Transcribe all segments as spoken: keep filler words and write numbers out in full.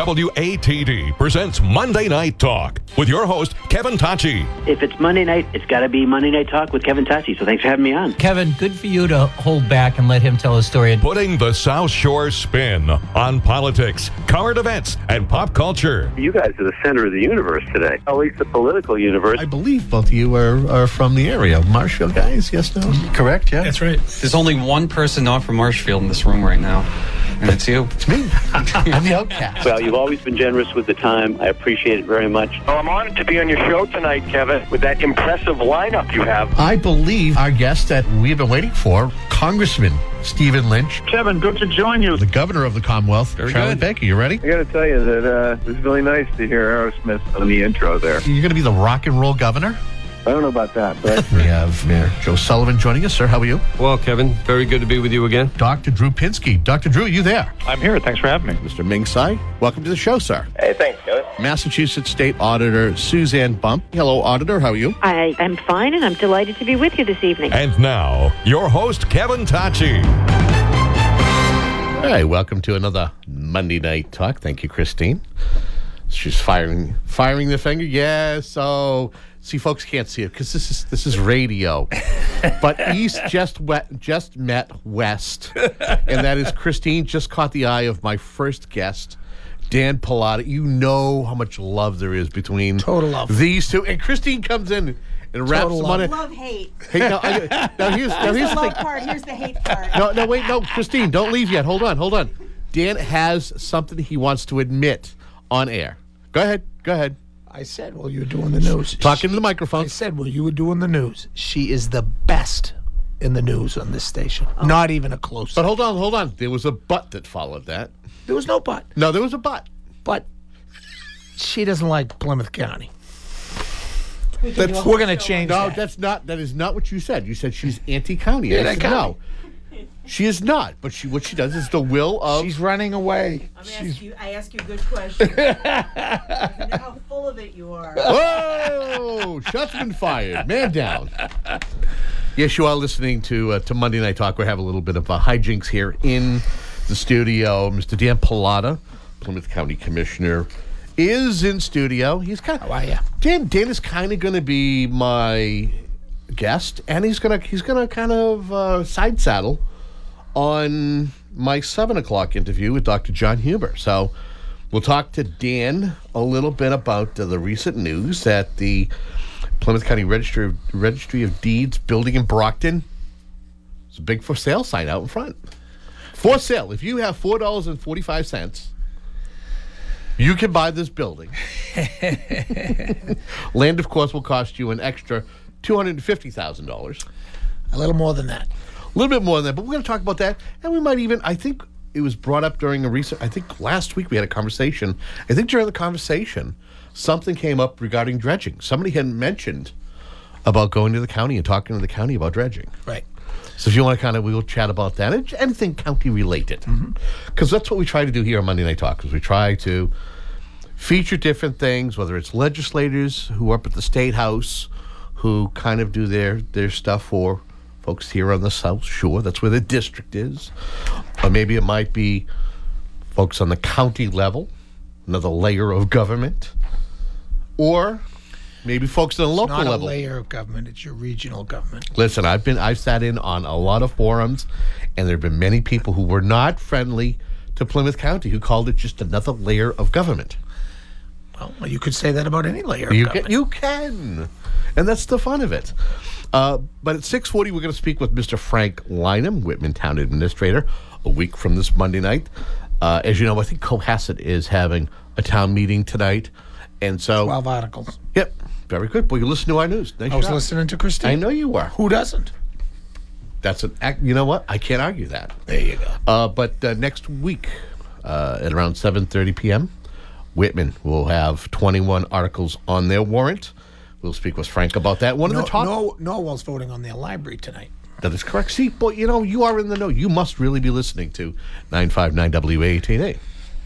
W A T D presents Monday Night Talk with your host, Kevin Tachi. If it's Monday night, it's got to be Monday Night Talk with Kevin Tachi. So thanks for having me on. Kevin, good for you to hold back and let him tell his story. Putting the South Shore spin on politics, current events, and pop culture. You guys are the center of the universe today, at least the political universe. I believe both of you are, are from the area. Marshfield guys, yes, no? Correct, yeah? That's right. There's only one person not from Marshfield in this room right now, and it's you. It's me. I'm the outcast. Well, you've always been generous with the time. I appreciate it very much. Well, I'm honored to be on your show tonight, Kevin, with that impressive lineup you have. I believe our guest that we've been waiting for, Congressman Stephen Lynch. Kevin, good to join you. The governor of the Commonwealth, Very Charlie good. Baker. You ready? I got to tell you that uh, it was really nice to hear Aerosmith on the intro there. You're going to be the rock and roll governor? I don't know about that, but We have Mayor Joe Sullivan joining us. Sir, how are you? Well, Kevin, very good to be with you again. Doctor Drew Pinsky. Doctor Drew, you there? I'm here. Thanks for having me. Mister Ming Tsai, welcome to the show, sir. hey, thanks, Kevin. Massachusetts State Auditor Suzanne Bump. Hello, Auditor. How are you? I am fine, and I'm delighted to be with you this evening. And now, your host, Kevin Tachi. Hey, welcome to another Monday Night Talk. Thank you, Christine. She's firing firing the finger. Yeah, so see, folks can't see it because this is this is radio. But East just wet, just met West, and that is Christine just caught the eye of my first guest, Dan Pallotta. You know how much love there is between Total love. these two, and Christine comes in and wraps Total them on it. Love, hate. Hey, now, I, now here's now Here's here's the the love thing. part. Here's the hate part. No, no, wait, no, Christine, don't leave yet. Hold on, hold on. Dan has something he wants to admit on air. Go ahead, go ahead. I said, well, you were doing the news. Talk into the microphone. I said, well, you were doing the news. She is the best in the news on this station. Not even a close. But hold on, hold on. There was a but that followed that. There was no but. No, there was a but. But she doesn't like Plymouth County. That's, We're going to change no, that. that's not. That is not what you said. You said she's anti-county. I said, no, she is not. But she, what she does is the will of. She's running away. I'm She's, ask you, I ask you good questions. I know how full of it you are. Whoa! Shots been fired. Man down. Yes, you are listening to uh, to Monday Night Talk. We have a little bit of uh, hijinks here in the studio. Mister Dan Pallotta, Plymouth County Commissioner, is in studio. He's kind of. how are you? Dan, Dan is kind of going to be my guest, and he's gonna he's gonna kind of uh, side saddle on my seven o'clock interview with Doctor John Huber. So we'll talk to Dan a little bit about uh, the recent news that the Plymouth County Registry of, Registry of Deeds building in Brockton. There's a big for sale sign out in front. For sale. If you have four dollars and forty-five cents. You can buy this building. Land, of course, will cost you an extra two hundred fifty thousand dollars. A little more than that. A little bit more than that, but we're going to talk about that. And we might even, I think it was brought up during a recent, I think last week we had a conversation. I think during the conversation, something came up regarding dredging. Somebody had mentioned about going to the county and talking to the county about dredging. Right. So if you want to kind of, we'll chat about that. And anything county related. Because mm-hmm. that's what we try to do here on Monday Night Talk, is we try to feature different things, whether it's legislators who are up at the State House, who kind of do their, their stuff for folks here on the South Shore. That's where the district is. Or maybe it might be folks on the county level, another layer of government. Or maybe folks on the local Not a level. layer of government. It's your regional government. Listen, I've been I've sat in on a lot of forums, and there have been many people who were not friendly to Plymouth County who called it just another layer of government. Well, you could say that about any layer of You government. can, you can, and that's the fun of it. Uh, but at six forty, we're going to speak with Mister Frank Lynham, Whitman Town Administrator, a week from this Monday night. Uh, as you know, I think Cohasset is having a town meeting tonight, and so twelve articles. Yep, very good. Well, you listen to our news. Nice I was job. listening to Christine. I know you were. Who doesn't? That's an act. You know what? I can't argue that. There you go. Uh, but uh, next week, uh, at around seven thirty p.m., Whitman will have twenty-one articles on their warrant. We'll speak with Frank about that. One no, of the top. No, Norwell's voting on their library tonight. That is correct. See, boy, you know, you are in the know. You must really be listening to nine five nine W A eighteen A.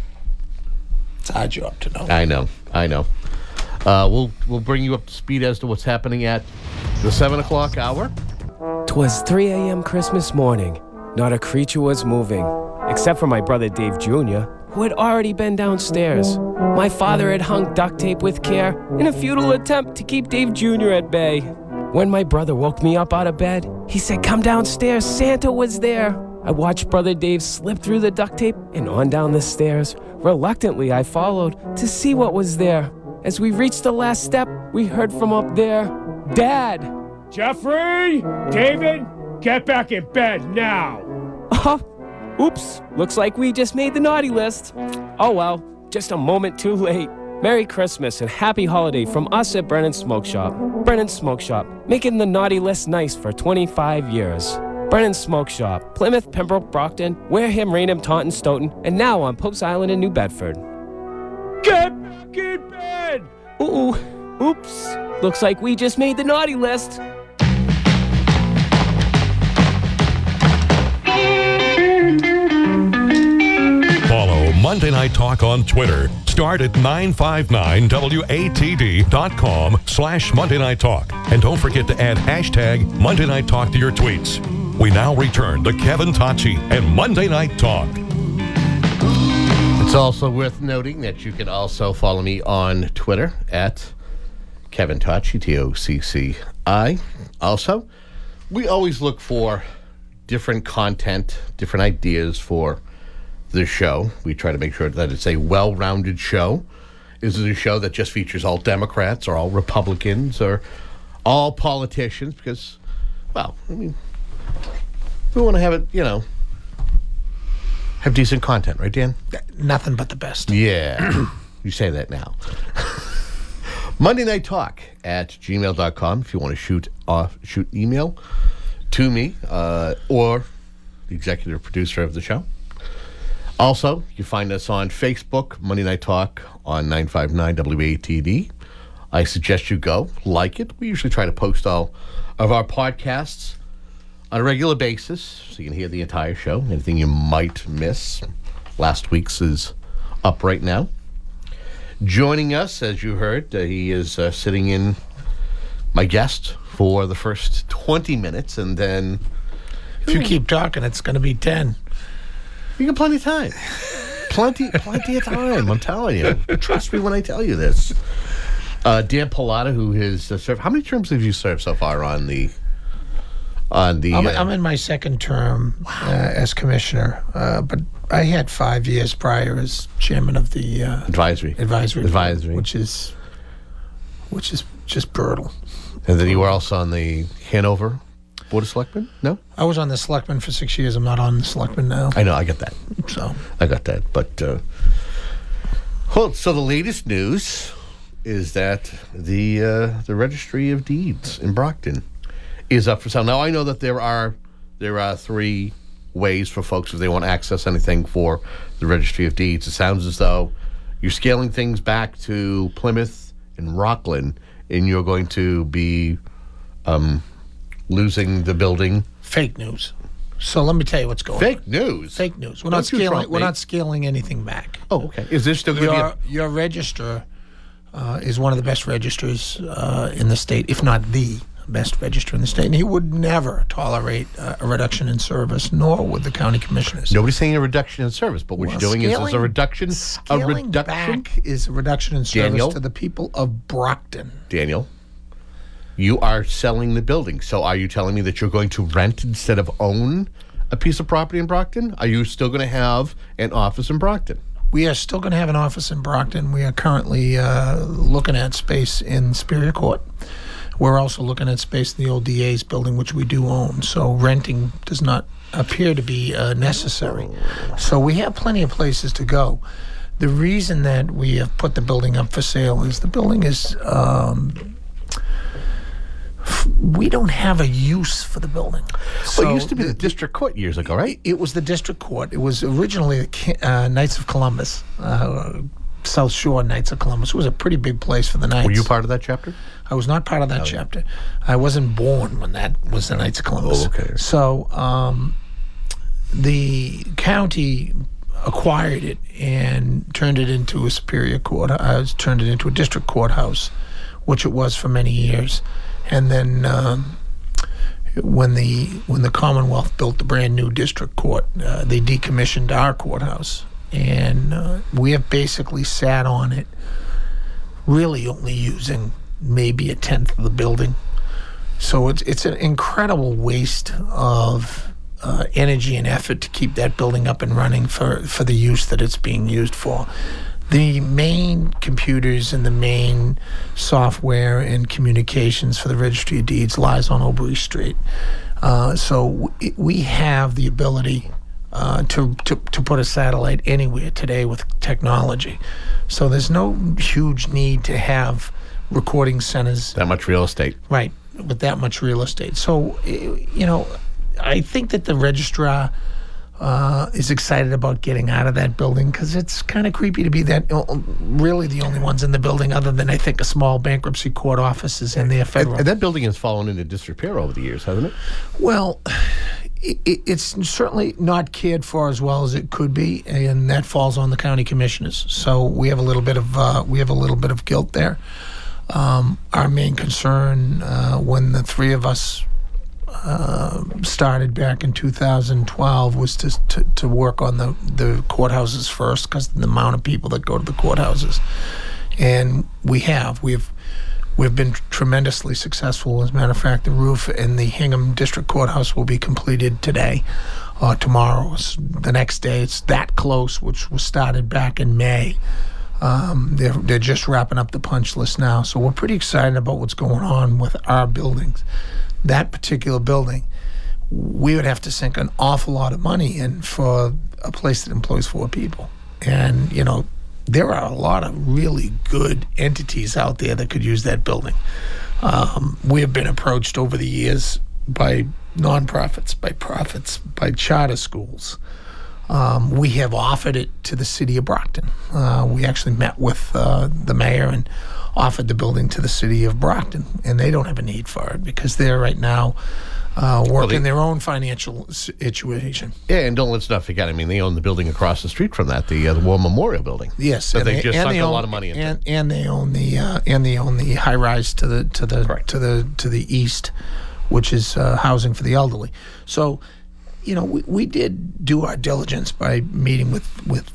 It's our job to know. I know. I know. Uh, we'll we'll bring you up to speed as to what's happening at the seven o'clock hour. 'Twas three a.m. Christmas morning. Not a creature was moving, except for my brother Dave Junior, who had already been downstairs. My father had hung duct tape with care in a futile attempt to keep Dave Junior at bay. When my brother woke me up out of bed, he said, "Come downstairs, Santa was there." I watched Brother Dave slip through the duct tape and on down the stairs. Reluctantly, I followed to see what was there. As we reached the last step, we heard from up there, "Dad!" "Jeffrey! David! Get back in bed now!" Oh, oops. Looks like we just made the naughty list. Oh well, just a moment too late. Merry Christmas and happy holiday from us at Brennan Smoke Shop. Brennan Smoke Shop, making the naughty list nice for twenty-five years. Brennan Smoke Shop, Plymouth, Pembroke, Brockton, Wareham, Raynham, Taunton, Stoughton, and now on Pope's Island in New Bedford. Get back in bed! Ooh, oops. Looks like we just made the naughty list. Follow Monday Night Talk on Twitter. Start at nine five nine W A T D dot com slash Monday Night Talk. And don't forget to add hashtag Monday Night Talk to your tweets. We now return to Kevin Tocci and Monday Night Talk. It's also worth noting that you can also follow me on Twitter at Kevin Tocci, T O C C I. Also, we always look for different content, different ideas for the show. We try to make sure that it's a well-rounded show. Is it a show that just features all Democrats or all Republicans or all politicians? Because, well, I mean, we want to have it, you know, have decent content, right, Dan? Nothing but the best. Yeah. You say that now. Monday Night Talk at gmail dot com if you want to shoot off, shoot email to me uh, or the executive producer of the show. Also, you find us on Facebook, Monday Night Talk on nine five nine W A T D. I suggest you go, like it. We usually try to post all of our podcasts on a regular basis so you can hear the entire show. Anything you might miss. Last week's is up right now. Joining us, as you heard, uh, he is uh, sitting in my guest for the first twenty minutes, and then... If you keep talking, it's going to be ten. You got plenty of time. Plenty, plenty of time, I'm telling you. Trust me when I tell you this. Uh, Dan Pallotta, who has uh, served... How many terms have you served so far on the... On the, I'm, uh, I'm in my second term uh, as commissioner, uh, but I had five years prior as chairman of the uh, advisory advisory advisory, board, which is which is just brutal. And then you were also on the Hanover Board of Selectmen? No, I was on the selectmen for six years. I'm not on the selectmen now. I know, I got that. So I got that, but uh, well, so the latest news is that the uh, the Registry of Deeds in Brockton is up for sale. Now, I know that there are there are three ways for folks if they want to access anything for the Registry of Deeds. It sounds as though you're scaling things back to Plymouth and Rockland, and you're going to be um, losing the building. Fake news. So let me tell you what's going Fake on. Fake news? Fake news. We're Don't not scaling. Trump, we're mate. not scaling anything back. Oh, okay. Is there still going to your, be a... your register uh, is one of the best registers uh, in the state, if not the best register in the state, and he would never tolerate uh, a reduction in service, nor would the county commissioners. Nobody's saying a reduction in service, but what well, you're doing scaling, is, is a reduction. Scaling a reduction back is a reduction in service Daniel, to the people of Brockton. Daniel, you are selling the building, so are you telling me that you're going to rent instead of own a piece of property in Brockton? Are you still going to have an office in Brockton? We are still going to have an office in Brockton. We are currently uh, looking at space in Superior Court. We're also looking at space in the old D A's building, which we do own. So renting does not appear to be uh, necessary. So we have plenty of places to go. The reason that we have put the building up for sale is the building is... Um, f- we don't have a use for the building. So well, it used to be the, the district court years ago, right? It, it was the district court. It was originally the uh, Knights of Columbus, uh, South Shore Knights of Columbus. It was a pretty big place for the Knights. Were you part of that chapter? I was not part of that oh, chapter. Yeah. I wasn't born when that was the Knights of Columbus. Oh, okay. So um, the county acquired it and turned it into a superior court. I uh, turned it into a district courthouse, which it was for many years. And then um, when the when the Commonwealth built the brand new district court, uh, they decommissioned our courthouse. and uh, we have basically sat on it, really only using maybe a tenth of the building. So it's it's an incredible waste of uh, energy and effort to keep that building up and running for, for the use that it's being used for. The main computers and the main software and communications for the Registry of Deeds lies on Obery Street. Uh, so w- we have the ability uh, to, to to put a satellite anywhere today with technology. So there's no huge need to have recording centers. That much real estate. Right, with that much real estate. So, you know, I think that the registrar uh, is excited about getting out of that building because it's kind of creepy to be that really the only ones in the building, other than I think a small bankruptcy court office is in there. Federal. And, and that building has fallen into disrepair over the years, hasn't it? Well, it, it, it's certainly not cared for as well as it could be, and that falls on the county commissioners. So we have a little bit of uh, we have a little bit of guilt there. Um, our main concern uh, when the three of us uh, started back in two thousand twelve was to, to, to work on the, the courthouses first, because the amount of people that go to the courthouses. And we have. We've we've been tremendously successful. As a matter of fact, the roof in the Hingham District Courthouse will be completed today or tomorrow. It's the next day. It's that close, which was started back in May. Um, they're, they're just wrapping up the punch list now. So we're pretty excited about what's going on with our buildings. That particular building, we would have to sink an awful lot of money in for a place that employs four people. And, you know, there are a lot of really good entities out there that could use that building. Um, we have been approached over the years by nonprofits, by profits, by charter schools. Um, we have offered it to the city of Brockton. Uh, we actually met with uh, the mayor and offered the building to the city of Brockton, and they don't have a need for it because they're right now uh, working well, they, their own financial situation. Yeah, and don't let's not forget, I mean, they own the building across the street from that, the, uh, the War Memorial Building. Yes, that they, they just sunk they a own, lot of money into. And, and they own the uh, and they own the high rise to the to the Correct. to the to the east, which is uh, housing for the elderly. So, you know, we, we did do our diligence by meeting with, with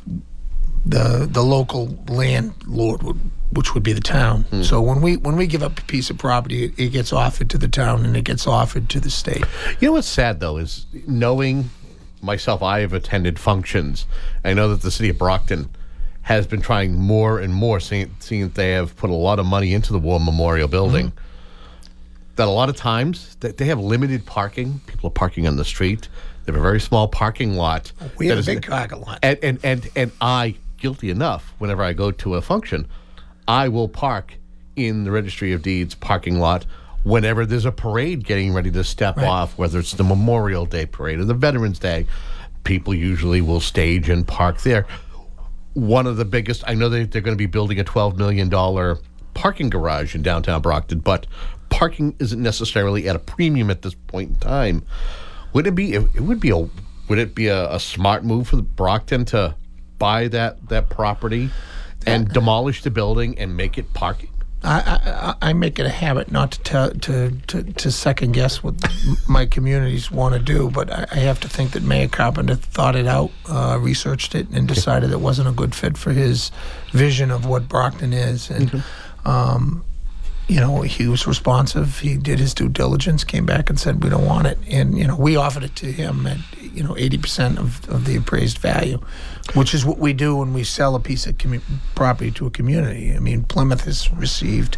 the the local landlord, which would be the town. Mm. So when we when we give up a piece of property, it, it gets offered to the town and it gets offered to the state. You know what's sad, though, is knowing myself, I have attended functions. I know that the city of Brockton has been trying more and more, seeing, seeing that they have put a lot of money into the War Memorial Building, mm-hmm. that a lot of times that they have limited parking. People are parking on the street. They have a very small parking lot. We have a big parking lot. And, and, and, and I, guilty enough, whenever I go to a function, I will park in the Registry of Deeds parking lot whenever there's a parade getting ready to step right. off, whether it's the Memorial Day parade or the Veterans Day. People usually will stage and park there. One of the biggest, I know they, they're going to be building a twelve million dollars parking garage in downtown Brockton, but parking isn't necessarily at a premium at this point in time. Would it be? It would be a. Would it be a, a smart move for the Brockton to buy that that property and demolish the building and make it parking? I, I, I make it a habit not to tell, to, to to second guess what my communities want to do, but I, I have to think that Mayor Carpenter thought it out, uh, researched it, and decided it wasn't a good fit for his vision of what Brockton is. And mm-hmm. um, you know, he was responsive. He did his due diligence, came back and said, we don't want it. And, you know, we offered it to him at, you know, eighty percent of, of the appraised value, which is what we do when we sell a piece of commu- property to a community. I mean, Plymouth has received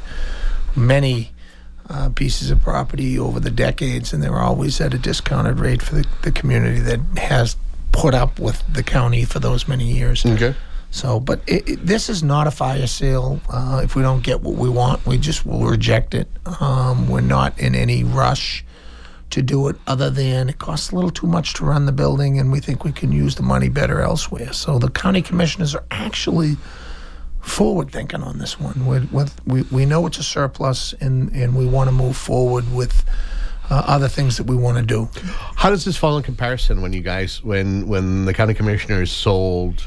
many uh, pieces of property over the decades, and they're always at a discounted rate for the, the community that has put up with the county for those many years. Okay. So, but it, it, this is not a fire sale. Uh, if we don't get what we want, we just will reject it. Um, we're not in any rush to do it, other than it costs a little too much to run the building, and we think we can use the money better elsewhere. So the county commissioners are actually forward-thinking on this one. With, with, we, we know it's a surplus, and, and we want to move forward with uh, other things that we want to do. How does this fall in comparison when you guys, when when the county commissioners sold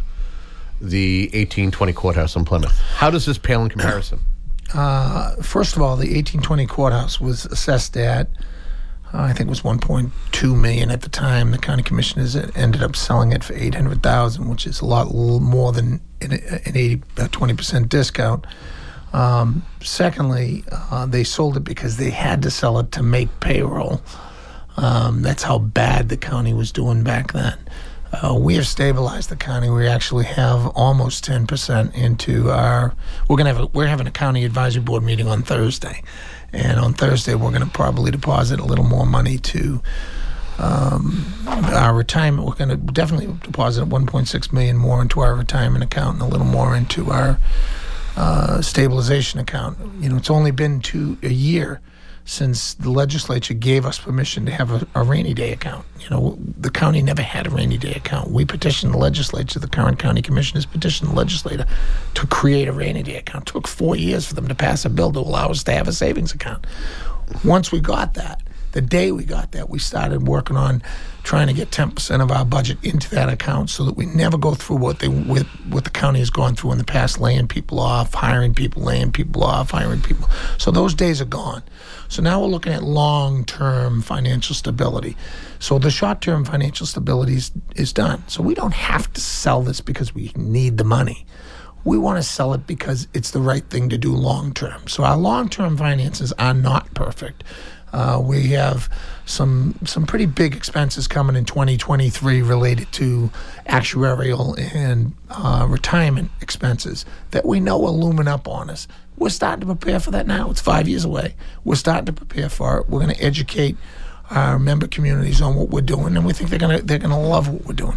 the eighteen twenty courthouse in Plymouth? How does this pale in comparison? Uh, first of all, the eighteen twenty courthouse was assessed at Uh, I think it was one point two million at the time. The county commissioners ended up selling it for eight hundred thousand, which is a lot l- more than an, an eighty, uh, twenty percent discount. Um, secondly, uh, they sold it because they had to sell it to make payroll. Um, that's how bad the county was doing back then. Uh, we have stabilized the county. We actually have almost ten percent into our. We're gonna have. A, we're having a county advisory board meeting on Thursday, and on Thursday we're gonna probably deposit a little more money to um, our retirement. We're gonna definitely deposit one point six million more into our retirement account and a little more into our uh, stabilization account. You know, it's only been two a year since the legislature gave us permission to have a, a rainy day account. You know, the county never had a rainy day account. We petitioned the legislature, the current county commissioners petitioned the legislature to create a rainy day account. It took four years for them to pass a bill to allow us to have a savings account. Once we got that, the day we got that, we started working on trying to get ten percent of our budget into that account so that we never go through what they with what the county has gone through in the past, laying people off, hiring people, laying people off, hiring people. So those days are gone. So now we're looking at long-term financial stability. So the short-term financial stability is, is done. So we don't have to sell this because we need the money. We want to sell it because it's the right thing to do long-term. So our long-term finances are not perfect. Uh, we have some some pretty big expenses coming in twenty twenty-three related to actuarial and uh, retirement expenses that we know are looming up on us. We're starting to prepare for that now. It's five years away. We're starting to prepare for it. We're going to educate our member communities on what we're doing, and we think they're going to they're going to love what we're doing.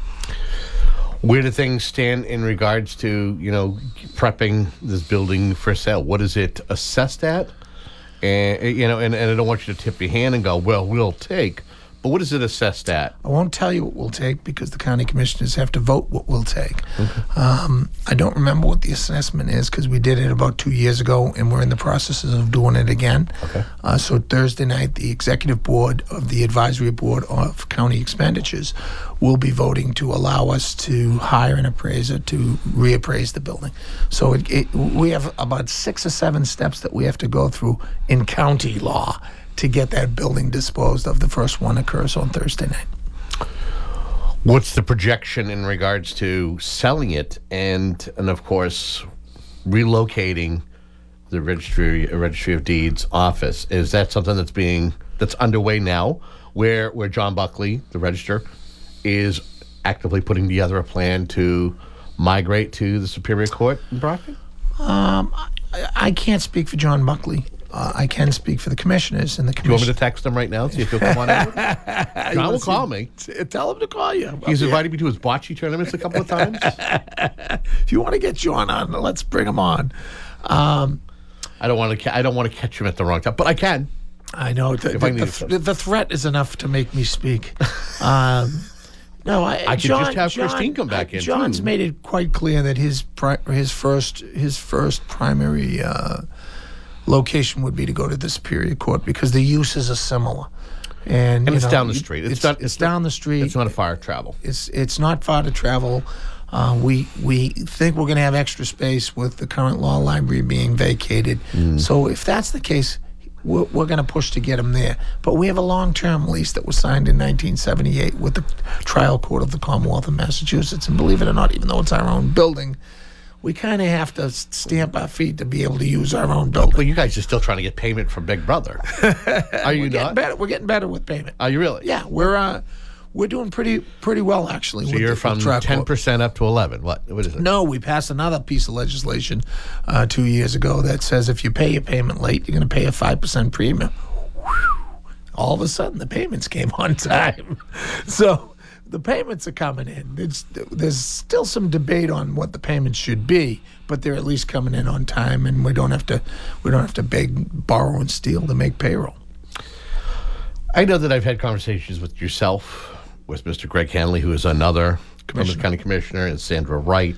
Where do things stand in regards to, you know, prepping this building for sale? What is it assessed at? And, you know, and, and I don't want you to tip your hand and go, well, we'll take. But what is it assessed at? I won't tell you what we'll take because the county commissioners have to vote what we'll take. Okay. Um, I don't remember what the assessment is because we did it about two years ago and we're in the processes of doing it again. Okay. Uh, so Thursday night, the executive board of the advisory board of county expenditures will be voting to allow us to hire an appraiser to reappraise the building. So it, it, we have about six or seven steps that we have to go through in county law to get that building disposed of. The first one occurs on Thursday night. What's the projection in regards to selling it and, and of course, relocating the registry registry of deeds office? Is that something that's being that's underway now, where where John Buckley, the register, is actively putting together a plan to migrate to the Superior Court in Brockton? Um, I, I can't speak for John Buckley. Uh, I can speak for the commissioners and the commission. You want me to text him right now, see if he'll come on out? John will call me. Tell him to call you. He's invited me to his bocce tournaments a couple of times. If you want to get John on, let's bring him on. Um, I don't want to. I don't want to catch him at the wrong time, but I can. I know the, the, the, the, the threat is enough to make me speak. Um, no, I. I could John, just have John, Christine come back in. John's too. made it quite clear that his pri- his first his first primary uh, location would be to go to the Superior Court because the uses are similar. And, and you it's know, down the street. It's, it's not. It's, it's down not, the street. It's not a far travel. It's it's not far to travel. Uh, we we think we're going to have extra space with the current law library being vacated. Mm. So if that's the case, we're, we're going to push to get him there. But we have a long-term lease that was signed in nineteen seventy-eight with the trial court of the Commonwealth of Massachusetts. And believe it or not, even though it's our own building, we kind of have to stamp our feet to be able to use our own building. Well, you guys are still trying to get payment from Big Brother. Are you we're getting not? Better. We're getting better with payment. Are you really? Yeah, we're uh, we're doing pretty pretty well actually. So with you're the, from ten percent up to eleven. What? What is it? No, we passed another piece of legislation uh, two years ago that says if you pay your payment late, you're going to pay a five percent premium. Whew. All of a sudden, the payments came on time. So the payments are coming in. There's, there's still some debate on what the payments should be, but they're at least coming in on time, and we don't have to we don't have to beg, borrow, and steal to make payroll. I know that I've had conversations with yourself, with Mister Greg Hanley, who is another Plymouth County Commissioner, and Sandra Wright,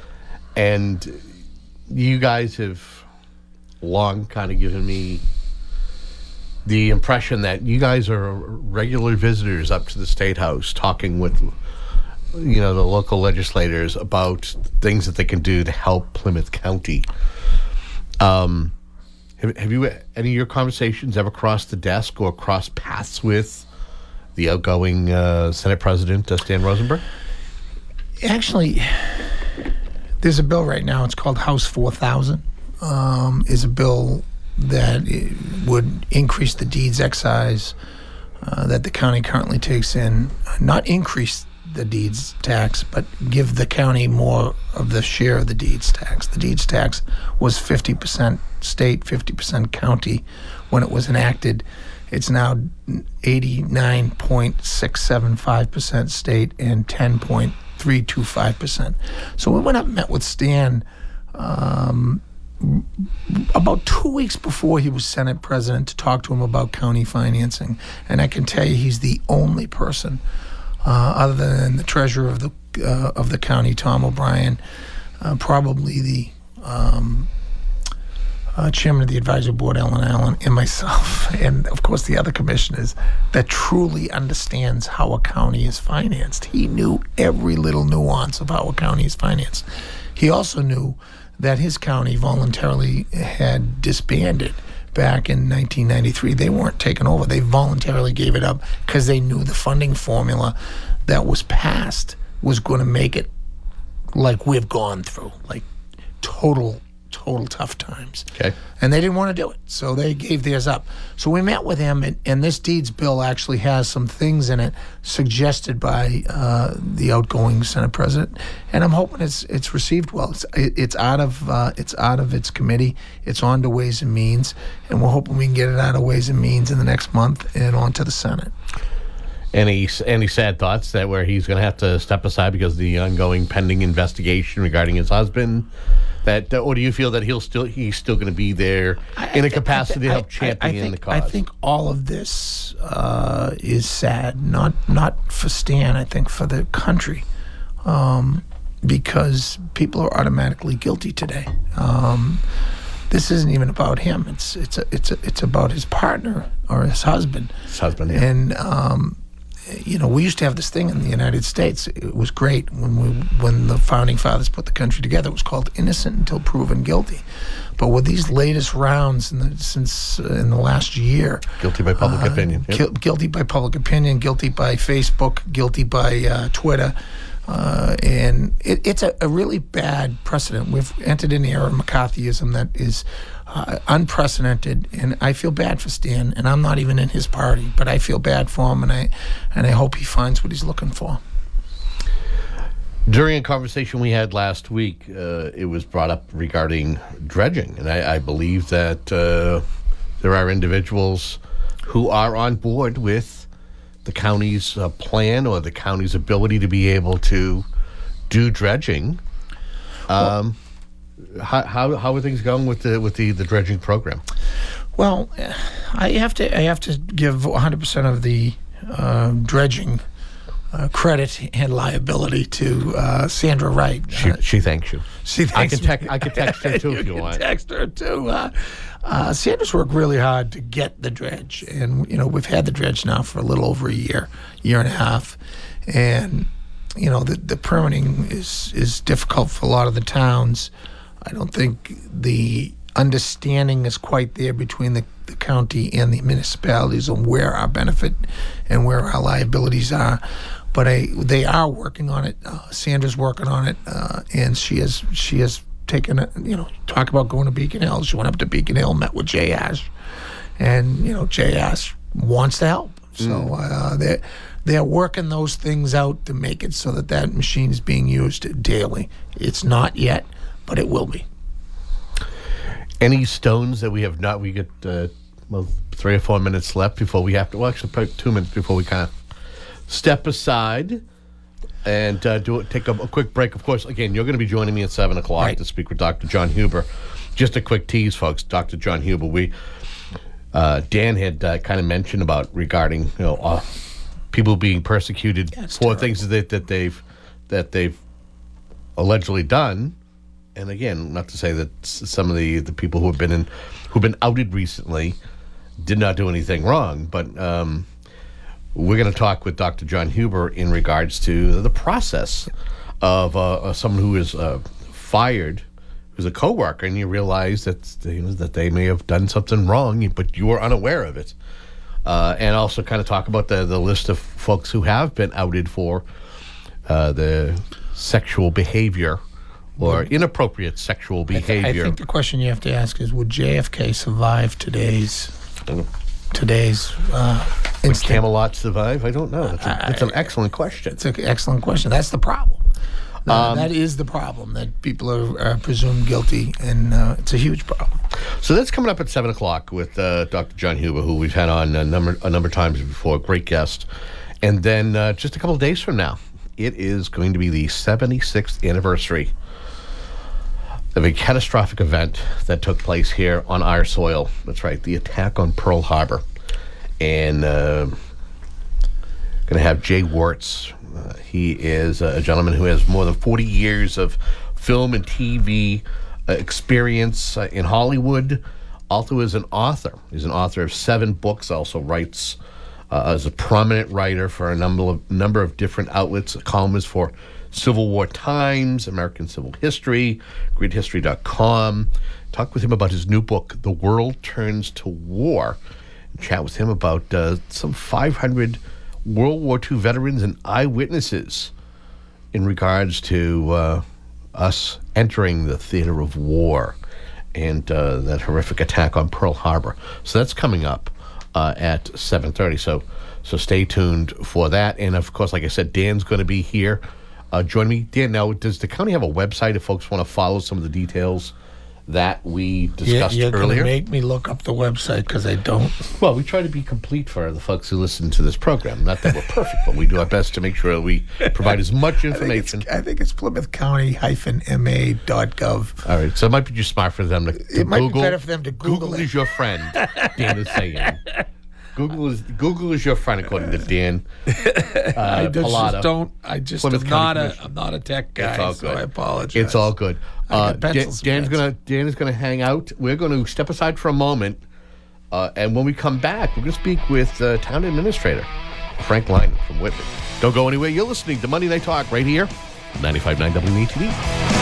and you guys have long kind of given me the impression that you guys are regular visitors up to the State House talking with, you know, the local legislators about things that they can do to help Plymouth County. Um, Have, have you any of your conversations ever crossed the desk or crossed paths with the outgoing uh, Senate President uh, Stan Rosenberg? Actually, there's a bill right now. It's called House four thousand. Um, is a bill that would increase the deeds excise uh, that the county currently takes in, not increase the deeds tax, but give the county more of the share of the deeds tax. The deeds tax was fifty percent state, fifty percent county when it was enacted. It's now eighty-nine point six seven five percent state and ten point three two five percent. So we went up and met with Stan um, about two weeks before he was Senate President to talk to him about county financing. And I can tell you he's the only person, uh, other than the treasurer of the uh, of the county, Tom O'Brien, uh, probably the um, uh, chairman of the advisory board, Ellen Allen, and myself, and of course the other commissioners, that truly understands how a county is financed. He knew every little nuance of how a county is financed. He also knew that his county voluntarily had disbanded back in nineteen ninety-three. They weren't taken over. They voluntarily gave it up because they knew the funding formula that was passed was going to make it like we've gone through, like total, total tough times. Okay. And they didn't want to do it, so they gave theirs up. So we met with him, and, and this deeds bill actually has some things in it suggested by uh, the outgoing Senate President, and I'm hoping it's it's received well. It's it's out of uh, it's out of its committee. It's on to Ways and Means, and we're hoping we can get it out of Ways and Means in the next month and on to the Senate. Any any sad thoughts that where he's going to have to step aside because of the ongoing pending investigation regarding his husband? That, or do you feel that he'll still he's still going to be there in a capacity to help champion think, the cause? I think all of this uh, is sad, not not for Stan. I think for the country, um, because people are automatically guilty today. Um, this isn't even about him. It's it's a, it's a, it's about his partner or his husband. His husband, yeah. And um, you know, we used to have this thing in the United States. It was great when we when the founding fathers put the country together. It was called innocent until proven guilty. But with these latest rounds in the, since uh, in the last year, guilty by public uh, opinion. Yep. Gu- guilty by public opinion. Guilty by Facebook. Guilty by uh, Twitter. Uh, and it, it's a, a really bad precedent. We've entered an era of McCarthyism that is uh, unprecedented, and I feel bad for Stan. And I'm not even in his party, but I feel bad for him, and I and I hope he finds what he's looking for. During a conversation we had last week, uh, it was brought up regarding dredging, and I, I believe that uh, there are individuals who are on board with the county's uh, plan or the county's ability to be able to do dredging. Um, well, how, how how are things going with the with the, the dredging program? Well, I have to I have to give one hundred percent of the uh, dredging uh, credit and liability to uh, Sandra Wright. She, uh, she thanks you. She thanks I can me. text I can text her too you if you can want. Text her too. Uh, uh, Sandra's worked really hard to get the dredge, and you know we've had the dredge now for a little over a year, year and a half, and you know the the permitting is is difficult for a lot of the towns. I don't think the understanding is quite there between the, the county and the municipalities on where our benefit and where our liabilities are. But I, they are working on it. Uh, Sandra's working on it, uh, and she has she has taken a, you know, talk about going to Beacon Hill. She went up to Beacon Hill, met with Jay Ash, and you know Jay Ash wants to help. So uh, they're they're working those things out to make it so that that machine is being used daily. It's not yet, but it will be. Any stones that we have not? We get uh, well three or four minutes left before we have to. Well, actually, probably two minutes before we kind of step aside and uh, do it, take a, a quick break. Of course, again, you're going to be joining me at seven o'clock right. to speak with Doctor John Huber. Just a quick tease, folks. Doctor John Huber. We uh, Dan had uh, kind of mentioned about regarding you know uh, people being persecuted yeah, for terrible. things that that they've that they've allegedly done. And again, not to say that some of the, the people who have been in who've been outed recently did not do anything wrong, but um, we're going to talk with Doctor John Huber in regards to the process of uh, someone who is uh, fired, who's a coworker, and you realize that you know, that they may have done something wrong, but you were unaware of it. Uh, and also kind of talk about the the list of folks who have been outed for uh, the sexual behavior or inappropriate sexual behavior. I, th- I think the question you have to ask is: would J F K survive today's today's uh, Would instant? Camelot survive? I don't know. That's, a, that's an excellent question. It's an excellent question. That's the problem. Uh, Um, that is the problem, that people are, are presumed guilty, and uh, it's a huge problem. So that's coming up at seven o'clock with uh, Doctor John Huber, who we've had on a number a number of times before. Great guest. And then uh, just a couple of days from now, it is going to be the seventy-sixth anniversary of a catastrophic event that took place here on our soil. That's right, the attack on Pearl Harbor. And uh, going to have Jay Wertz. Uh, he is a gentleman who has more than forty years of film and T V uh, experience uh, in Hollywood. Also is an author. He's an author of seven books, also writes uh, as a prominent writer for a number of, number of different outlets, a columnist for Civil War Times, American Civil History, great history dot com. Talk with him about his new book, The World Turns to War. And chat with him about uh, some five hundred World War Two veterans and eyewitnesses in regards to uh, us entering the theater of war and uh, that horrific attack on Pearl Harbor. So that's coming up uh, at seven thirty. So so stay tuned for that. And, of course, like I said, Dan's going to be here. Uh, join me. Dan, now, does the county have a website if folks want to follow some of the details that we discussed you're, you're earlier? You're going to make me look up the website because I don't. Well, we try to be complete for the folks who listen to this program. Not that we're perfect, but we do our best to make sure that we provide as much information. I think it's, I think it's Plymouth County M A dot gov. All right, so it might be just smart for them to, to it Google. might be better for them to Google, Google it. is your friend, Dan is saying. Google is Google is your friend, according to Dan. Uh, I just, Pallotta, just don't. I just Plymouth am not County a. I'm not a tech guy. It's all so good. I apologize. It's all good. I got Uh, Dan, pencils and Dan's pens. gonna Dan is gonna hang out. We're going to step aside for a moment, uh, and when we come back, we're going to speak with uh, Town Administrator Frank Lyman from Whitman. Don't go anywhere. You're listening to Monday Night Talk right here, ninety-five point nine W A T D.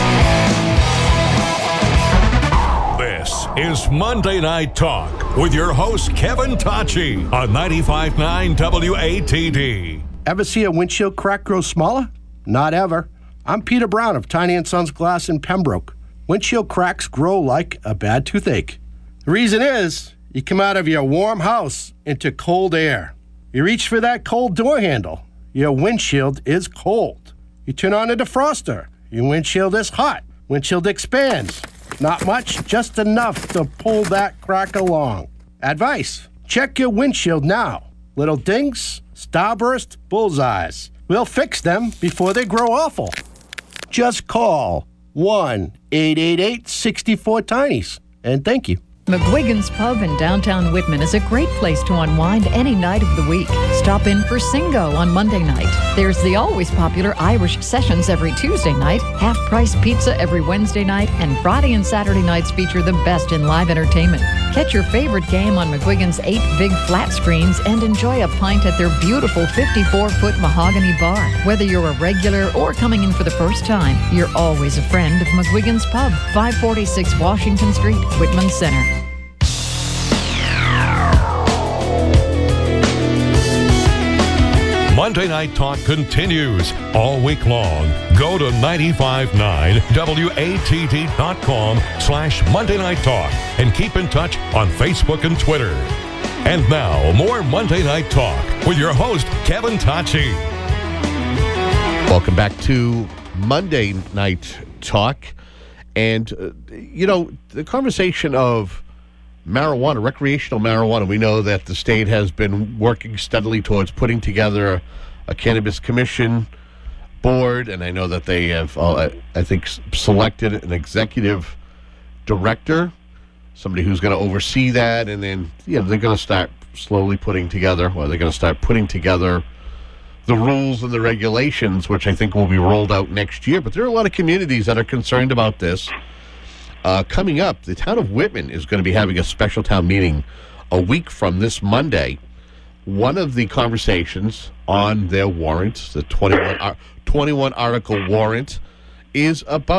This is Monday Night Talk with your host, Kevin Tachi, on ninety-five point nine W A T D. Ever see a windshield crack grow smaller? Not ever. I'm Peter Brown of Tiny and Sons Glass in Pembroke. Windshield cracks grow like a bad toothache. The reason is, you come out of your warm house into cold air. You reach for that cold door handle. Your windshield is cold. You turn on a defroster. Your windshield is hot. Windshield expands. Not much, just enough to pull that crack along. Advice: check your windshield now. Little dings, starburst, bullseyes. We'll fix them before they grow awful. Just call one eight eight eight, six four, TINIES. And thank you. McGuigan's Pub in downtown Whitman is a great place to unwind any night of the week. Stop in for Singo on Monday night. There's the always popular Irish Sessions every Tuesday night, half-price pizza every Wednesday night, and Friday and Saturday nights feature the best in live entertainment. Catch your favorite game on McGuigan's eight big flat screens and enjoy a pint at their beautiful fifty-four foot mahogany bar. Whether you're a regular or coming in for the first time, you're always a friend of McGuigan's Pub, five forty-six Washington Street, Whitman Center. Monday Night Talk continues all week long. Go to ninety-five point nine W A T D dot com slash Monday Night Talk and keep in touch on Facebook and Twitter. And now, more Monday Night Talk with your host, Kevin Tachi. Welcome back to Monday Night Talk. And, uh, you know, the conversation of marijuana, recreational marijuana, we know that the state has been working steadily towards putting together a, a cannabis commission board, and I know that they have, uh, I think, selected an executive director, somebody who's going to oversee that, and then, you know, they're going to start slowly putting together, or they're going to start putting together the rules and the regulations, which I think will be rolled out next year. But there are a lot of communities that are concerned about this. Uh, coming up, the town of Whitman is going to be having a special town meeting a week from this Monday. One of the conversations on their warrant, the twenty-one, uh, twenty-one article warrant, is about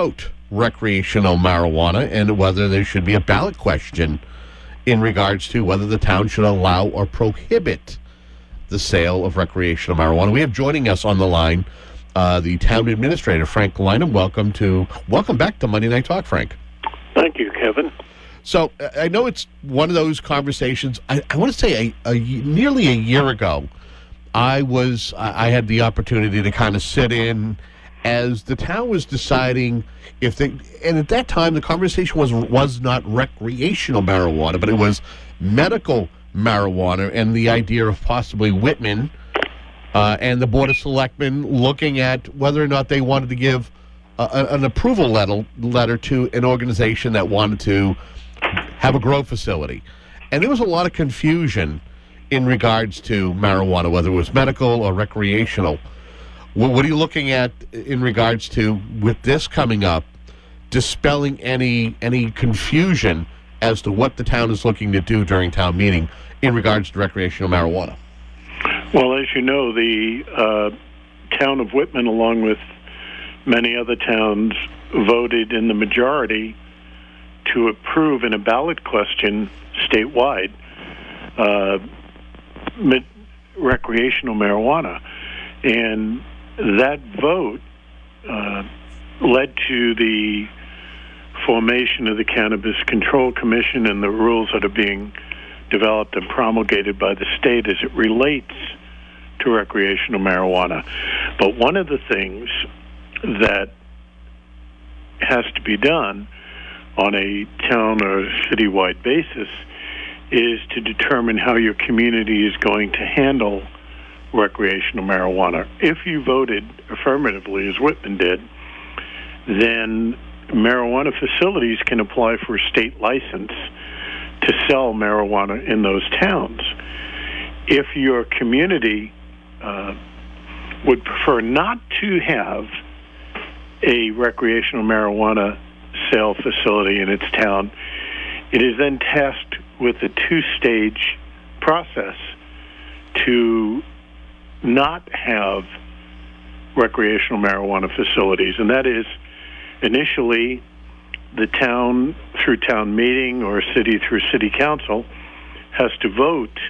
recreational marijuana and whether there should be a ballot question in regards to whether the town should allow or prohibit the sale of recreational marijuana. We have joining us on the line uh, the town administrator, Frank Lynham. Welcome to welcome back to Monday Night Talk, Frank. Thank you, Kevin. So uh, I know it's one of those conversations. I, I want to say a, a nearly a year ago, I was I had the opportunity to kind of sit in as the town was deciding if they, and at that time the conversation was was not recreational marijuana, but it was medical marijuana, and the idea of possibly Whitman uh, and the Board of Selectmen looking at whether or not they wanted to give a, an approval letter letter to an organization that wanted to have a grow facility. And there was a lot of confusion in regards to marijuana, whether it was medical or recreational. What, what are you looking at in regards to, with this coming up, dispelling any any confusion as to what the town is looking to do during town meeting in regards to recreational marijuana? Well, as you know, the uh, town of Whitman, along with many other towns, voted in the majority to approve in a ballot question statewide uh, med- recreational marijuana. And that vote uh, led to the formation of the Cannabis Control Commission and the rules that are being developed and promulgated by the state as it relates to recreational marijuana. But one of the things that has to be done on a town or citywide basis is to determine how your community is going to handle recreational marijuana. If you voted affirmatively, as Whitman did, then marijuana facilities can apply for a state license to sell marijuana in those towns. If your community uh, would prefer not to have a recreational marijuana sale facility in its town, it is then tasked with a two-stage process to not have recreational marijuana facilities. And that is, initially, the town, through town meeting, or city through city council, has to vote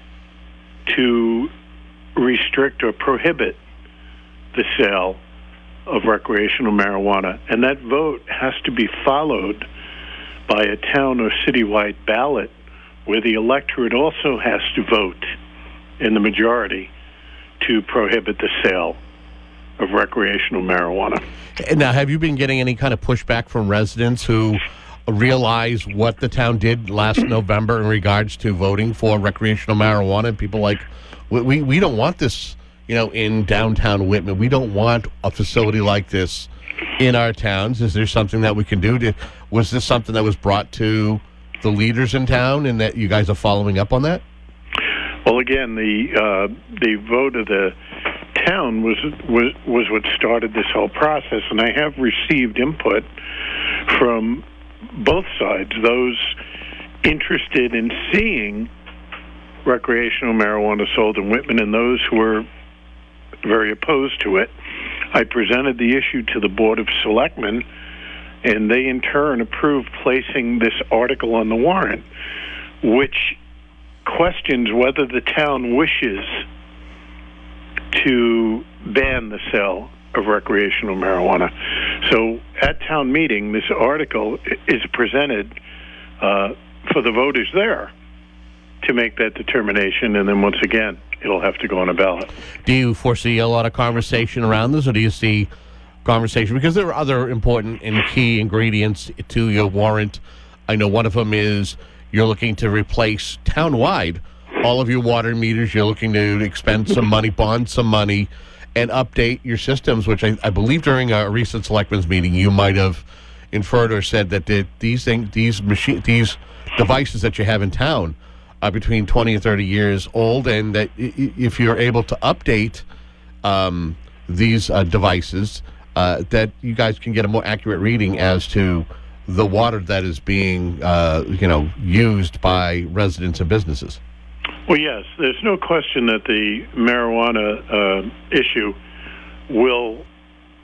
to restrict or prohibit the sale of recreational marijuana. And that vote has to be followed by a town or citywide ballot where the electorate also has to vote in the majority to prohibit the sale of recreational marijuana. Now, have you been getting any kind of pushback from residents who realize what the town did last November in regards to voting for recreational marijuana? And people like, we, we, we don't want this, you know, in downtown Whitman. We don't want a facility like this in our towns. Is there something that we can do? To, was this something that was brought to the leaders in town and that you guys are following up on that? Well, again, the uh, the vote of the town was, was was what started this whole process, and I have received input from both sides, those interested in seeing recreational marijuana sold in Whitman and those who were very opposed to it. I presented the issue to the Board of Selectmen, and they in turn approved placing this article on the warrant, which questions whether the town wishes to ban the sale of recreational marijuana. So at town meeting, this article is presented uh, for the voters there to make that determination, and then once again, it'll have to go on a ballot. Do you foresee a lot of conversation around this, or do you see conversation? Because there are other important and key ingredients to your warrant. I know one of them is you're looking to replace townwide all of your water meters. You're looking to expend some money, bond some money, and update your systems, which I, I believe during a recent selectmen's meeting you might have inferred or said that the, these things, these machine, these devices that you have in town are between twenty and thirty years old, and that if you're able to update um, these uh, devices, uh, that you guys can get a more accurate reading as to the water that is being, uh, you know, used by residents and businesses. Well, yes, there's no question that the marijuana uh, issue will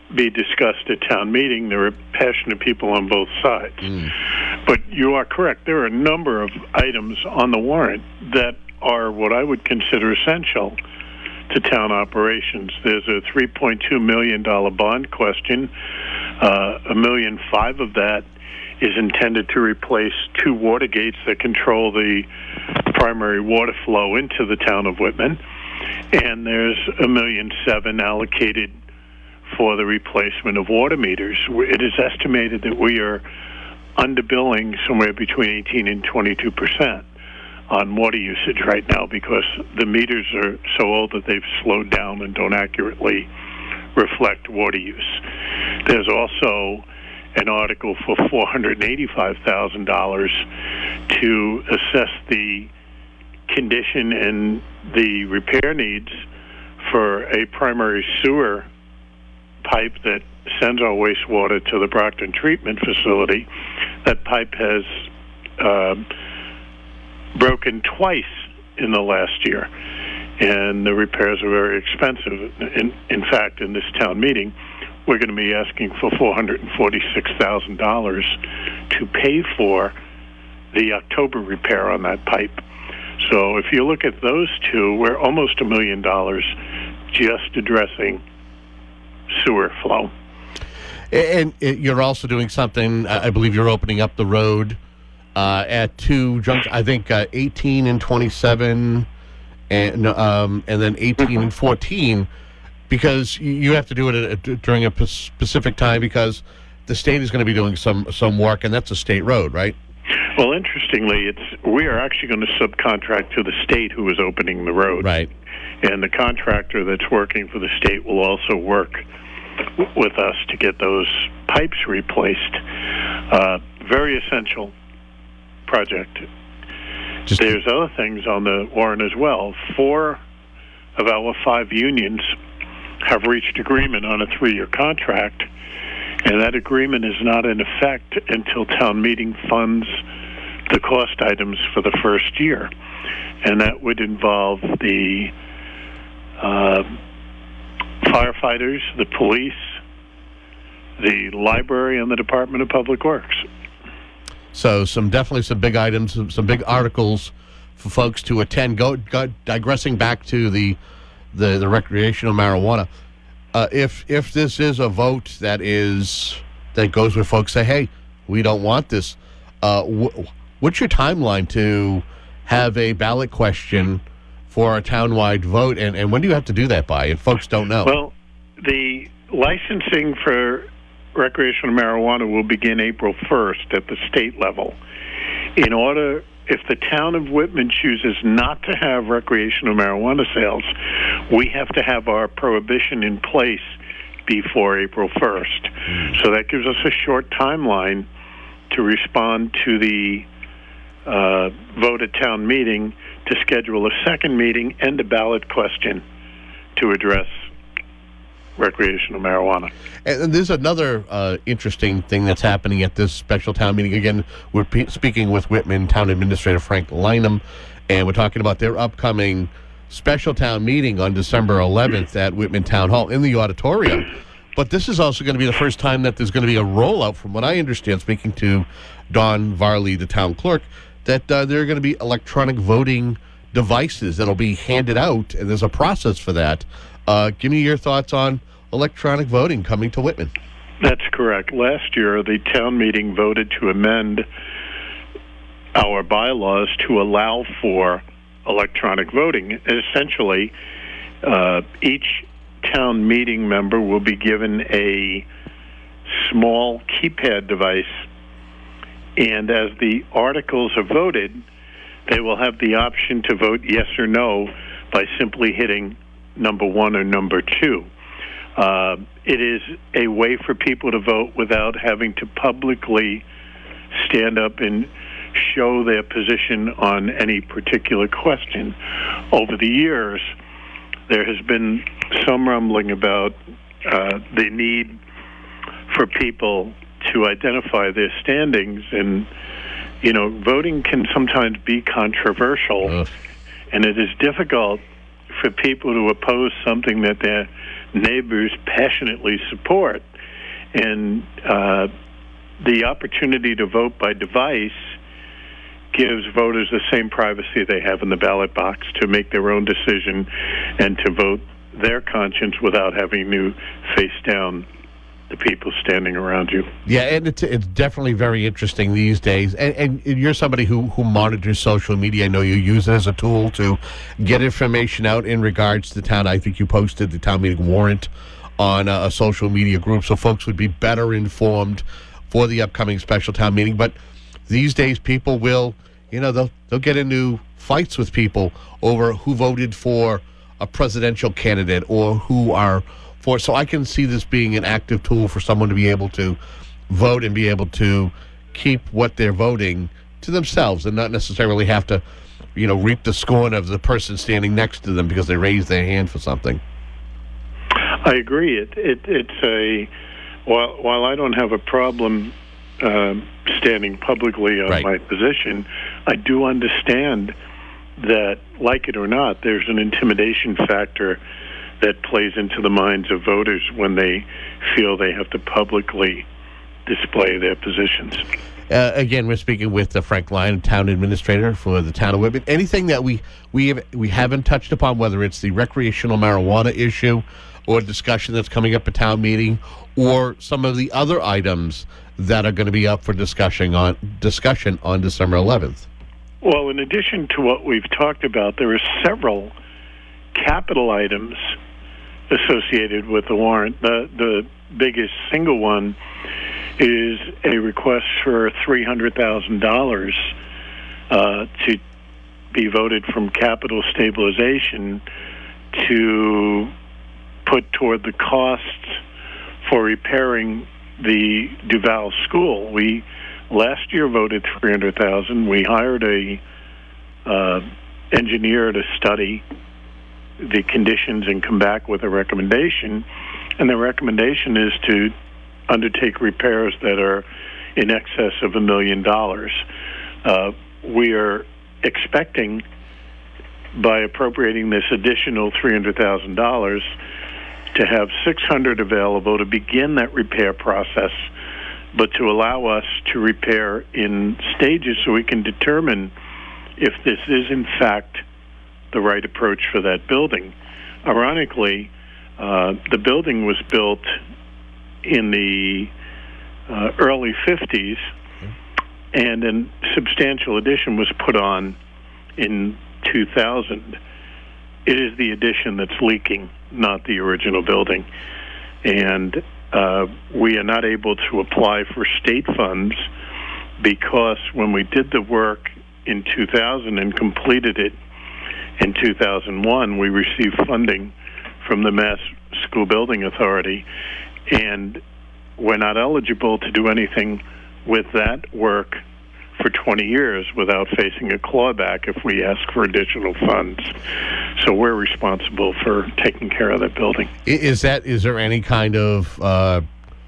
be discussed at town meeting. There are passionate people on both sides. Mm. But you are correct. There are a number of items on the warrant that are what I would consider essential to town operations. There's a three point two million dollars bond question. Uh, a million five of that is intended to replace two water gates that control the primary water flow into the town of Whitman. And there's a million seven allocated for the replacement of water meters. It is estimated that we are underbilling somewhere between eighteen and twenty-two percent on water usage right now because the meters are so old that they've slowed down and don't accurately reflect water use. There's also an article for four hundred eighty-five thousand dollars to assess the condition and the repair needs for a primary sewer pipe that sends our wastewater to the Brockton treatment facility. That pipe has uh, broken twice in the last year, and the repairs are very expensive. In, in fact, in this town meeting, we're going to be asking for four hundred forty-six thousand dollars to pay for the October repair on that pipe. So if you look at those two, we're almost a million dollars just addressing sewer flow. And you're also doing something, I believe you're opening up the road uh, at two junctions, I think uh, eighteen and twenty-seven, and um, and then eighteen and fourteen, because you have to do it at a, during a specific time because the state is going to be doing some, some work, and that's a state road, right? Well, interestingly, it's we are actually going to subcontract to the state who is opening the road. Right. And the contractor that's working for the state will also work with us to get those pipes replaced. Uh, very essential project. Just There's other things on the warrant as well. Four of our five unions have reached agreement on a three-year contract, and that agreement is not in effect until town meeting funds the cost items for the first year. And that would involve the uh, firefighters, the police, the library, and the Department of Public Works. So some definitely some big items, some, some big articles for folks to attend. Go, go digressing back to the the, the recreational marijuana. Uh, if if this is a vote that is that goes where folks say, "Hey, we don't want this," uh, wh- what's your timeline to have a ballot question for a townwide vote, and, and when do you have to do that by? If folks don't know. Well, the licensing for recreational marijuana will begin April first at the state level. In order, if the town of Whitman chooses not to have recreational marijuana sales, we have to have our prohibition in place before April first. Mm. So that gives us a short timeline to respond to the uh, vote at town meeting, to schedule a second meeting and a ballot question to address recreational marijuana. And there's another uh, interesting thing that's happening at this special town meeting. Again, we're pe- speaking with Whitman Town Administrator Frank Lynham, and we're talking about their upcoming special town meeting on December eleventh at Whitman Town Hall in the auditorium. But this is also going to be the first time that there's going to be a rollout, from what I understand, speaking to Don Varley, the town clerk, that uh, there are going to be electronic voting devices that'll be handed out, and there's a process for that. Uh, give me your thoughts on electronic voting coming to Whitman. That's correct. Last year, the town meeting voted to amend our bylaws to allow for electronic voting. Essentially, uh, each town meeting member will be given a small keypad device, and as the articles are voted, they will have the option to vote yes or no by simply hitting number one or number two. Uh, it is a way for people to vote without having to publicly stand up and show their position on any particular question. Over the years, there has been some rumbling about uh, the need for people to identify their standings, and you know, voting can sometimes be controversial, Ugh. and it is difficult for people to oppose something that they're neighbors passionately support. And uh, the opportunity to vote by device gives voters the same privacy they have in the ballot box to make their own decision and to vote their conscience without having to face down the people standing around you. Yeah, and it's, it's definitely very interesting these days. And, and you're somebody who, who monitors social media. I know you use it as a tool to get information out in regards to the town. I think you posted the town meeting warrant on a, a social media group so folks would be better informed for the upcoming special town meeting. But these days people will, you know, they'll, they'll get into fights with people over who voted for a presidential candidate or who are for. So I can see this being an active tool for someone to be able to vote and be able to keep what they're voting to themselves and not necessarily have to, you know, reap the scorn of the person standing next to them because they raised their hand for something. I agree. It, it it's a while while I don't have a problem uh, standing publicly on right. my position, I do understand that, like it or not, there's an intimidation factor that plays into the minds of voters when they feel they have to publicly display their positions. Uh, again, we're speaking with uh, Frank Lyon, town administrator for the town of Whitman. Anything that we we have, we haven't touched upon, whether it's the recreational marijuana issue or discussion that's coming up at town meeting, or some of the other items that are going to be up for discussion on discussion on December eleventh. Well, in addition to what we've talked about, there are several capital items associated with the warrant. The the biggest single one is a request for three hundred thousand dollars uh, to be voted from capital stabilization to put toward the costs for repairing the Duval School. We last year voted three hundred thousand dollars. We hired a uh, engineer to study the conditions and come back with a recommendation, and the recommendation is to undertake repairs that are in excess of a million dollars. Uh, we are expecting, by appropriating this additional three hundred thousand dollars, to have six hundred thousand dollars available to begin that repair process, but to allow us to repair in stages so we can determine if this is in fact the right approach for that building. Ironically, uh, the building was built in the uh, early fifties, and a substantial addition was put on in two thousand. It is the addition that's leaking, not the original building. And uh, we are not able to apply for state funds because when we did the work in two thousand and completed it in two thousand one, we received funding from the Mass School Building Authority, and we're not eligible to do anything with that work for twenty years without facing a clawback if we ask for additional funds. So we're responsible for taking care of that building. Is that, is there any kind of uh,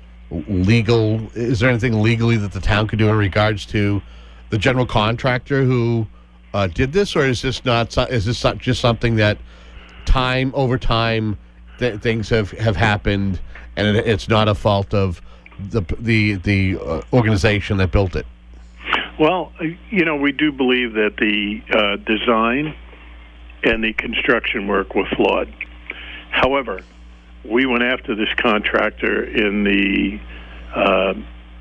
legal, is there anything legally that the town could do in regards to the general contractor who uh, did this, or is this not, is this not just something that time over time that things have, have happened and it, it's not a fault of the, the, the uh, organization that built it? Well, you know, we do believe that the uh, design and the construction work were flawed. However, we went after this contractor in the uh,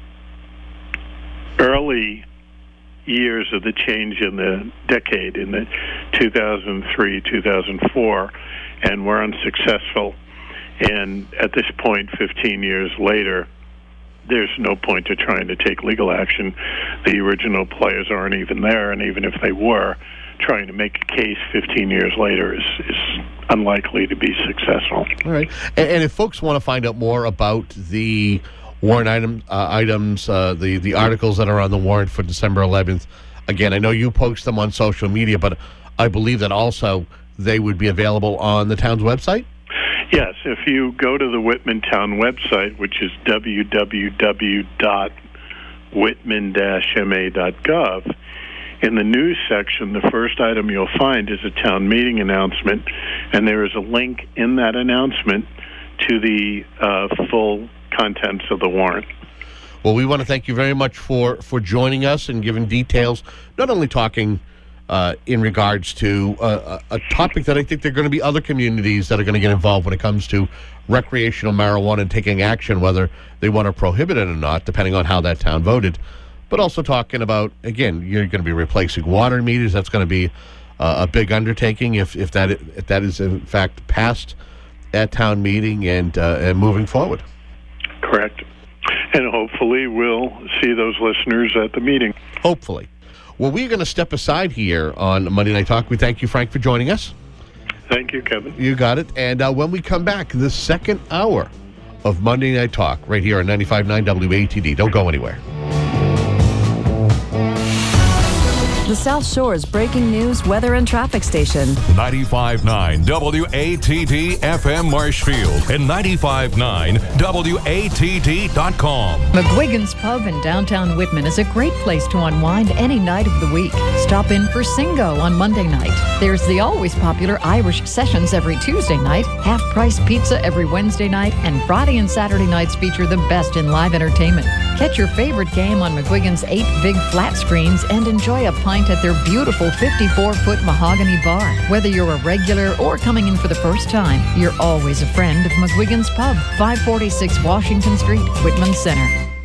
early years of the change in the decade, in the two thousand three, two thousand four, and were unsuccessful. And at this point, fifteen years later, there's no point to trying to take legal action. The original players aren't even there, and even if they were, trying to make a case fifteen years later is, is unlikely to be successful. All right. And, and if folks want to find out more about the warrant item, uh, items, uh, the, the articles that are on the warrant for December eleventh, again, I know you post them on social media, but I believe that also they would be available on the town's website? Yes, if you go to the Whitman Town website, which is w w w dot whitman dash m a dot gov, in the news section, the first item you'll find is a town meeting announcement, and there is a link in that announcement to the uh, full contents of the warrant. Well, we want to thank you very much for, for joining us and giving details, not only talking uh, in regards to uh, a, a topic that I think there are going to be other communities that are going to get involved when it comes to recreational marijuana and taking action, whether they want to prohibit it or not, depending on how that town voted. But also talking about, again, you're going to be replacing water meters. That's going to be uh, a big undertaking if, if, that, if that is, in fact, passed at town meeting and, uh, and moving forward. Correct. And hopefully we'll see those listeners at the meeting. Hopefully. Well, we're going to step aside here on Monday Night Talk. We thank you, Frank, for joining us. Thank you, Kevin. You got it. And uh, when we come back, the second hour of Monday Night Talk right here on ninety-five point nine W A T D. Don't go anywhere. The South Shore's breaking news, weather, and traffic station. ninety-five point nine W A T D F M Marshfield and ninety-five point nine W A T D dot com. McGuigan's Pub in downtown Whitman is a great place to unwind any night of the week. Stop in for Singo on Monday night. There's the always popular Irish Sessions every Tuesday night, half-price pizza every Wednesday night, and Friday and Saturday nights feature the best in live entertainment. Catch your favorite game on McGuigan's eight big flat screens and enjoy a pint at their beautiful fifty-four foot mahogany bar. Whether you're a regular or coming in for the first time, you're always a friend of McGuigan's Pub, five forty-six Washington Street, Whitman Center.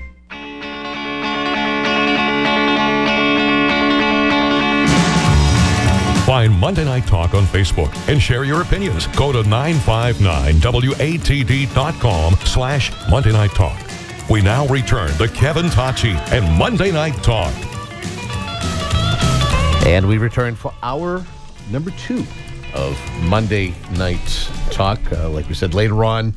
Find Monday Night Talk on Facebook and share your opinions. Go to nine five nine W A T D dot com slash Monday Night Talk. We now return to Kevin Tocci and Monday Night Talk. And we return for hour number two of Monday Night Talk. Uh, like we said, later on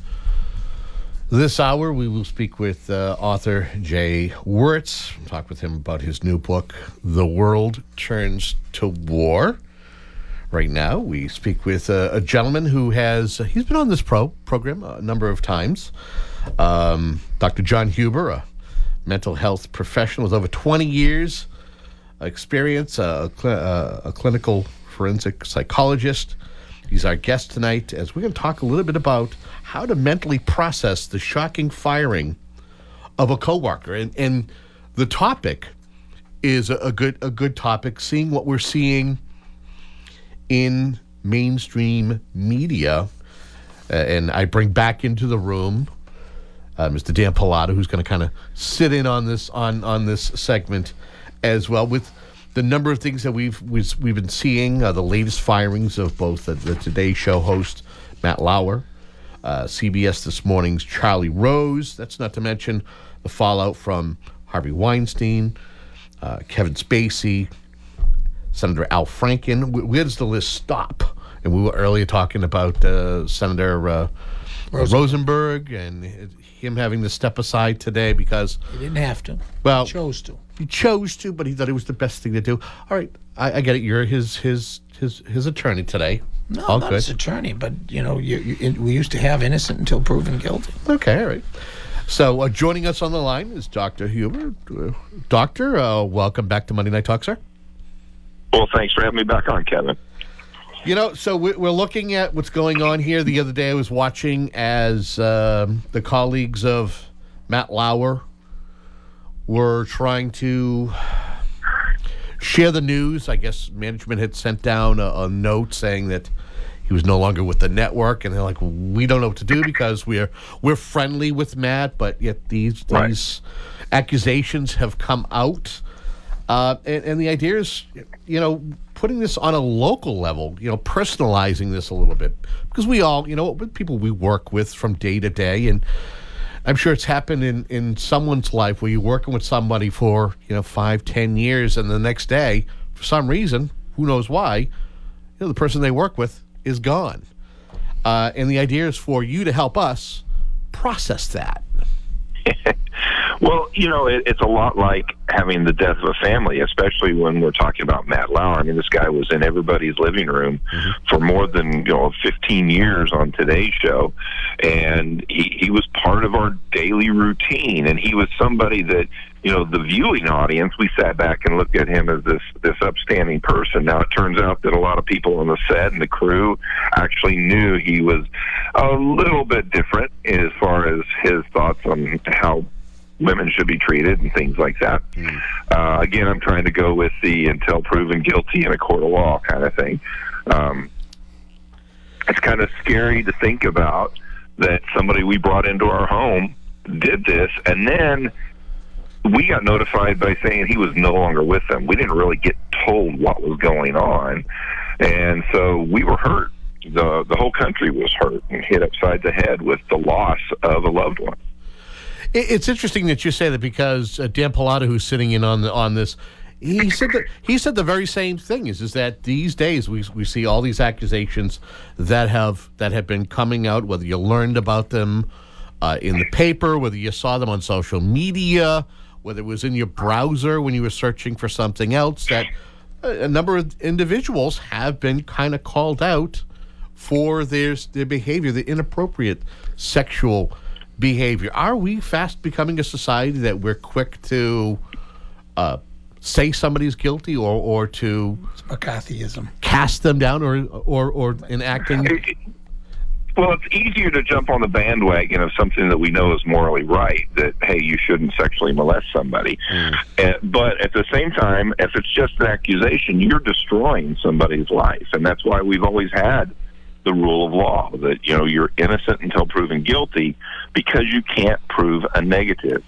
this hour, we will speak with uh, author Jay Wertz. Talk with him about his new book, The World Turns to War. Right now, we speak with uh, a gentleman who has, uh, he's been on this pro program a number of times. Um, Doctor John Huber, a mental health professional with over twenty years experience, uh, a, cl- uh, a clinical forensic psychologist. He's our guest tonight as we're going to talk a little bit about how to mentally process the shocking firing of a coworker. And, and the topic is a, a good a good topic, seeing what we're seeing in mainstream media. Uh, and I bring back into the room uh, Mister Dan Pilato, who's going to kind of sit in on this on, on this segment as well, with the number of things that we've we've, we've been seeing, uh, the latest firings of both the, the Today Show host Matt Lauer, uh, C B S This Morning's Charlie Rose. That's not to mention the fallout from Harvey Weinstein, uh, Kevin Spacey, Senator Al Franken. Where does the list stop? And we were earlier talking about uh, Senator uh, Rosenberg. Rosenberg and him having to step aside today because he didn't have to. Well, he chose to. He chose to, but he thought it was the best thing to do. All right, I, I get it. You're his his his his attorney today. No, all not good. his attorney, but you know, you, you, we used to have innocent until proven guilty. Okay, all right. So uh, joining us on the line is Doctor Huber. Uh, Doctor, uh, welcome back to Monday Night Talk, sir. Well, thanks for having me back on, Kevin. You know, so we're looking at what's going on here. The other day I was watching as um, the colleagues of Matt Lauer were trying to share the news. I guess management had sent down a, a note saying that he was no longer with the network, and they're like, we don't know what to do because we're we're friendly with Matt, but yet these, right. these accusations have come out. Uh, and, and the idea is, you know, putting this on a local level, you know, personalizing this a little bit. Because we all, you know, with people we work with from day to day, and I'm sure it's happened in, in someone's life where you're working with somebody for, you know, five, ten years, and the next day, for some reason, who knows why, you know, the person they work with is gone. Uh, and the idea is for you to help us process that. Well, you know, it, it's a lot like having the death of a family, especially when we're talking about Matt Lauer. I mean, this guy was in everybody's living room mm-hmm. for more than, you know, fifteen years on Today's Show, and he, he was part of our daily routine, and he was somebody that, you know, the viewing audience, we sat back and looked at him as this, this upstanding person. Now, it turns out that a lot of people on the set and the crew actually knew he was a little bit different as far as his thoughts on how women should be treated and things like that. Mm. Uh, again, I'm trying to go with the until proven guilty in a court of law kind of thing. Um, it's kind of scary to think about that somebody we brought into our home did this, and then we got notified by saying he was no longer with them. We didn't really get told what was going on, and so we were hurt. The the whole country was hurt and hit upside the head with the loss of a loved one. It's interesting that you say that, because uh, Dan Pallotta, who's sitting in on the, on this, he said that he said the very same thing. Is is that these days we we see all these accusations that have that have been coming out, whether you learned about them uh, in the paper, whether you saw them on social media, whether it was in your browser when you were searching for something else, that a number of individuals have been kind of called out for their their behavior, the inappropriate sexual behavior. Are we fast becoming a society that we're quick to uh, say somebody's guilty, or or to it's McCarthyism, cast them down, or or or enacting? Well, it's easier to jump on the bandwagon of something that we know is morally right, that, hey, you shouldn't sexually molest somebody. Mm. Uh, but at the same time, if it's just an accusation, you're destroying somebody's life. And that's why we've always had the rule of law, that, you know, you're innocent until proven guilty, because you can't prove a negative.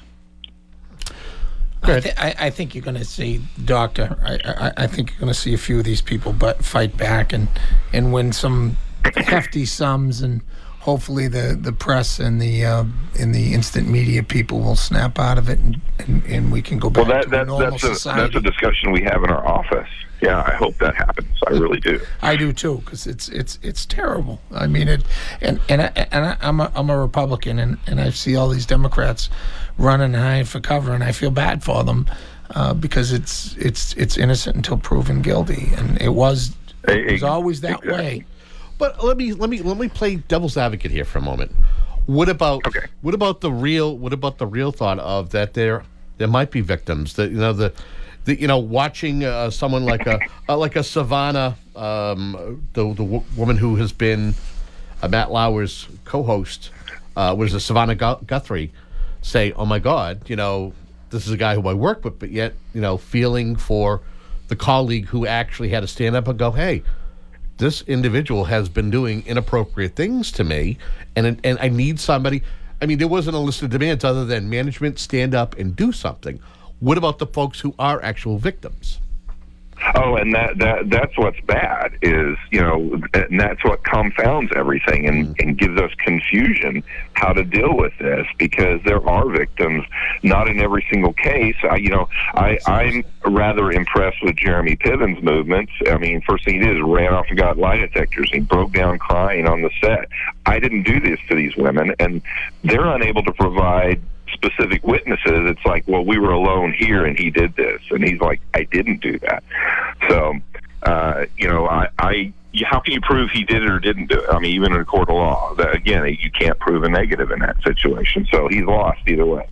I, th- I, I think you're going to see, Doctor, I, I, I think you're going to see a few of these people but fight back and, and win some hefty sums, and hopefully the, the press and the uh, and the instant media people will snap out of it, and, and, and we can go back well, that, to that, a normal that's a, society. That's a discussion we have in our office. Yeah, I hope that happens. I really do. I do too, because it's it's it's terrible. I mean it, and and I, and I, I'm a I'm a Republican, and, and I see all these Democrats running and hiding for cover, and I feel bad for them uh, because it's it's it's innocent until proven guilty, and it was it was always that exactly. way. But let me let me let me play devil's advocate here for a moment. What about okay. what about the real what about the real thought of that there there might be victims, that, you know, the the you know watching uh, someone like a uh, like a Savannah, um, the the w- woman who has been uh, Matt Lauer's co-host, uh, was a Savannah Gu- Guthrie, say, "Oh my God, you know, this is a guy who I work with," but yet, you know, feeling for the colleague who actually had to stand up and go, "Hey, this individual has been doing inappropriate things to me, and and I need somebody." I mean, there wasn't a list of demands other than management stand up and do something. What about the folks who are actual victims? Oh, and that, that that's what's bad is, you know, and that's what confounds everything and, and gives us confusion how to deal with this, because there are victims, not in every single case. I, you know, I, I'm rather impressed with Jeremy Piven's movements. I mean, first thing he did is ran off and got lie detectors. He broke down crying on the set. I didn't do this to these women, and they're unable to provide specific witnesses. It's like, well, we were alone here and he did this, and he's like, I didn't do that. So uh you know, I, I how can you prove he did it or didn't do it? I mean, even in a court of law, that, again, you can't prove a negative in that situation, so he's lost either way.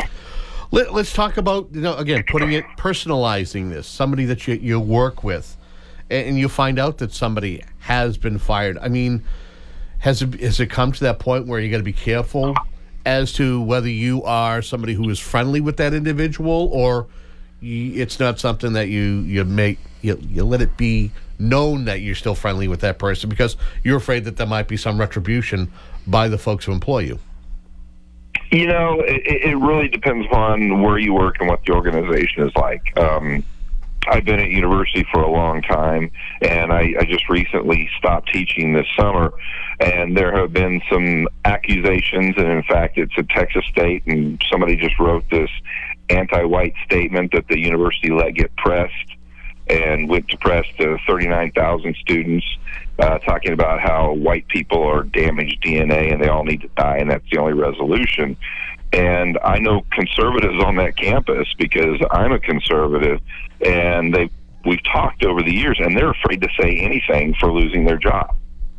Let, let's talk about, you know, again, putting it, personalizing this, somebody that you, you work with, and, and you find out that somebody has been fired. I mean, has it, has it come to that point where you got to be careful as to whether you are somebody who is friendly with that individual, or you, it's not something that you you make you, you let it be known that you're still friendly with that person because you're afraid that there might be some retribution by the folks who employ you? You know, it, it really depends upon where you work and what the organization is like. Um, I've been at university for a long time, and I, I just recently stopped teaching this summer, and there have been some accusations, and in fact, it's at Texas State, and somebody just wrote this anti-white statement that the university let get pressed, and went to press to thirty-nine thousand students, uh, talking about how white people are damaged D N A and they all need to die, and that's the only resolution. And I know conservatives on that campus because I'm a conservative, and they we've talked over the years, and they're afraid to say anything for losing their job.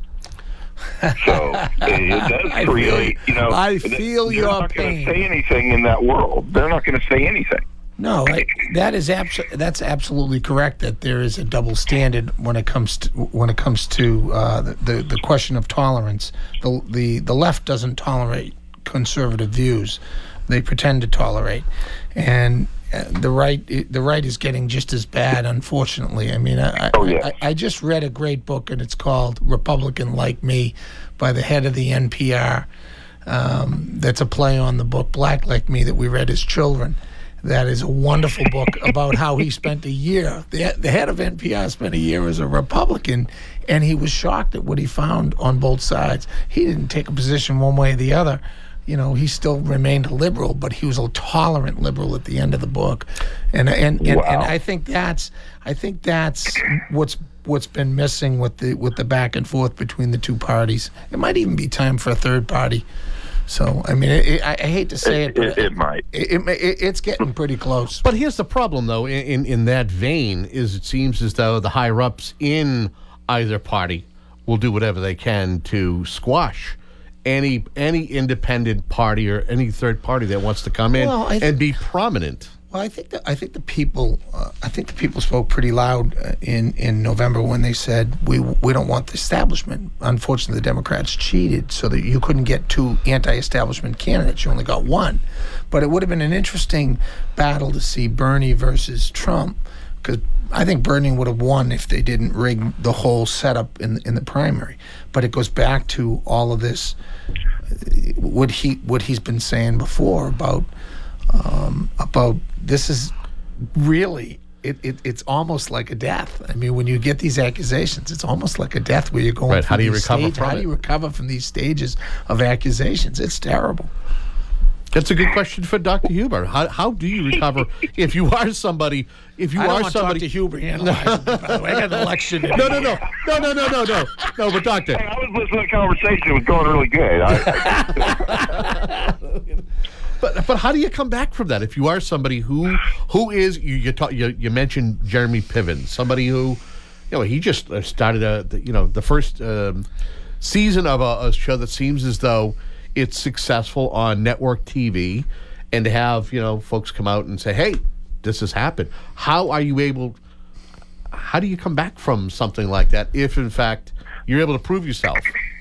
So it, it does create, you know. I feel they're your not going pain. to say anything in that world. They're not going to say anything. No, I, that is abso- that's absolutely correct. That there is a double standard when it comes to when it comes to uh, the, the the question of tolerance. The the the left doesn't tolerate conservative views; they pretend to tolerate, and uh, the right the right is getting just as bad. Unfortunately, I mean, I oh, yeah. I, I just read a great book, and it's called "Republican Like Me" by the head of the N P R. Um, that's a play on the book "Black Like Me" that we read as children. That is a wonderful book about how he spent a year. The, the head of N P R spent a year as a Republican, and he was shocked at what he found on both sides. He didn't take a position one way or the other. You know, he still remained a liberal, but he was a tolerant liberal at the end of the book. And and and, wow. and I think that's I think that's what's what's been missing with the with the back and forth between the two parties. It might even be time for a third party. So, I mean, it, it, I, I hate to say it, it, but it, it might. It, it, it's getting pretty close. But here's the problem, though, in, in, in that vein, is it seems as though the higher-ups in either party will do whatever they can to squash any any independent party or any third party that wants to come in Well, I th- and be prominent. Well, I think that I think the people uh, I think the people spoke pretty loud uh, in in November when they said we we don't want the establishment. Unfortunately, the Democrats cheated so that you couldn't get two anti-establishment candidates. You only got one. But it would have been an interesting battle to see Bernie versus Trump, because I think Bernie would have won if they didn't rig the whole setup in in the primary. But it goes back to all of this what he what he's been saying before about. Um, about this is really it, it it's almost like a death. I mean, when you get these accusations, it's almost like a death where you're going right. through How do you these recover stage, from how it? do you recover from these stages of accusations? It's terrible. That's a good question for Doctor Huber. How how do you recover if you are somebody if you I don't are want somebody Doctor Huber analyzing me, by the way. I got an election. No, no, no, no, no, no, no, no, no. But doctor, Hey, I was listening to the conversation. It was going really good. I, But but how do you come back from that if you are somebody who who is you you, talk, you, you mentioned Jeremy Piven, somebody who you know he just started a you know the first um, season of a, a show that seems as though it's successful on network T V, and to have you know folks come out and say, hey, this has happened. How are you able? How do you come back from something like that if in fact you're able to prove yourself?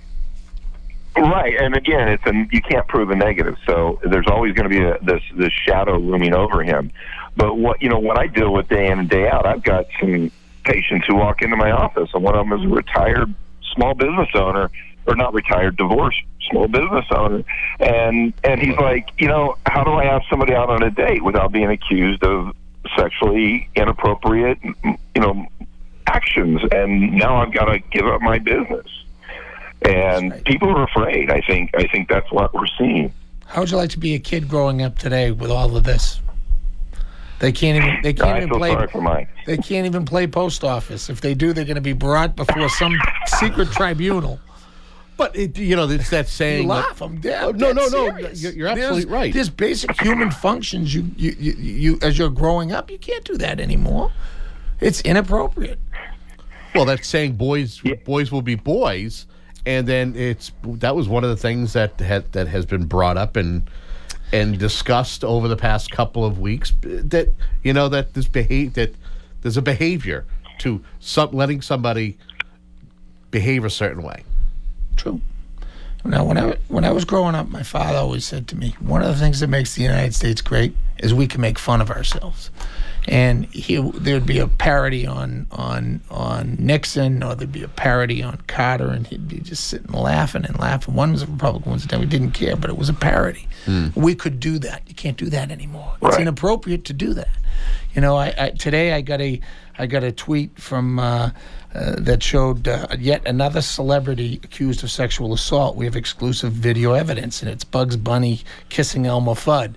Right, and again, it's a, you can't prove a negative, so there's always going to be a, this this shadow looming over him. But what you know, what I deal with day in and day out, I've got some patients who walk into my office, and one of them is a retired small business owner, or not retired, divorced small business owner, and and he's like, you know, how do I have somebody out on a date without being accused of sexually inappropriate, you know, actions? And now I've got to give up my business. And right. People are afraid. I think. I think that's what we're seeing. How would you like to be a kid growing up today with all of this? They can't even. They can't I even feel play. Sorry for mine. They can't even play post office. If they do, they're going to be brought before some secret tribunal. But it, you know, it's that saying. You laugh. I'm dead. Oh, no, no, no. Serious. You're, you're absolutely there's, right. There's basic human functions. You, you, you, you, as you're growing up, you can't do that anymore. It's inappropriate. Well, that's saying boys, yeah. boys will be boys. And then it's that was one of the things that had, that has been brought up and and discussed over the past couple of weeks. That you know that this behave that there's a behavior to some, letting somebody behave a certain way. True. Now, when I when I was growing up, my father always said to me, one of the things that makes the United States great is we can make fun of ourselves. And he, there'd be a parody on, on on Nixon, or there'd be a parody on Carter, and he'd be just sitting laughing and laughing. One was a Republican, one was a Democrat. We didn't care, but it was a parody. Mm. We could do that. You can't do that anymore. It's right. inappropriate to do that. You know, I, I today I got a I got a tweet from uh, uh, that showed uh, yet another celebrity accused of sexual assault. We have exclusive video evidence, and it's Bugs Bunny kissing Elmer Fudd.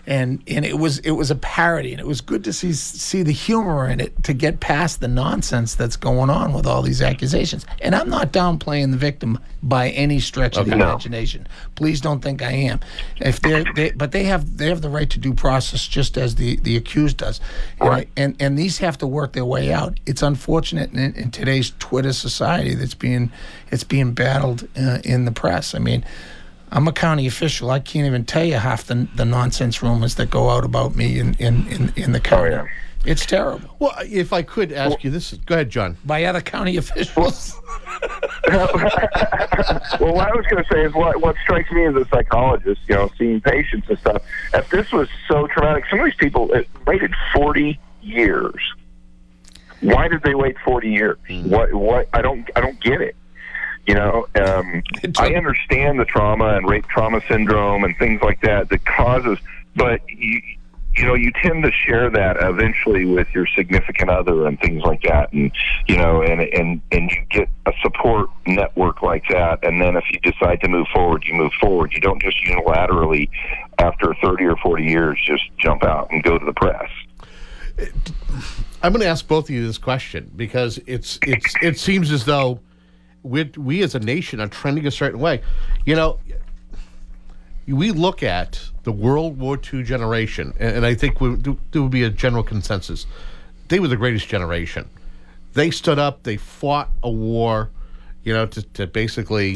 and and it was it was a parody, and it was good to see see the humor in it to get past the nonsense that's going on with all these accusations. And I'm not downplaying the victim by any stretch of Okay. the No. imagination. Please don't think I am. If they're they, but they have they have the right to due process just as the the accused does, and, Right. and and these have to work their way out. It's unfortunate in, in today's Twitter society that's being it's being battled uh, in the press. I mean, I'm a county official. I can't even tell you half the the nonsense rumors that go out about me in in in, in the county. Oh, yeah. It's terrible. Well, if I could ask well, you this, go ahead, John. By other county officials. Well, what I was going to say is what what strikes me as a psychologist, you know, seeing patients and stuff. If this was so traumatic, some of these people it waited forty years. Why did they wait forty years? What? What? I don't. I don't get it. You know, um, I understand the trauma and rape trauma syndrome and things like that that causes, but you, you know, you tend to share that eventually with your significant other and things like that, and you know, and and and you get a support network like that, and then if you decide to move forward, you move forward. You don't just unilaterally, after thirty or forty years, just jump out and go to the press. I'm going to ask both of you this question because it's it's it seems as though we we as a nation are trending a certain way. You know, we look at the World War Two generation, and, and I think we, there would be a general consensus. They were the greatest generation. They stood up. They fought a war, you know, to, to basically.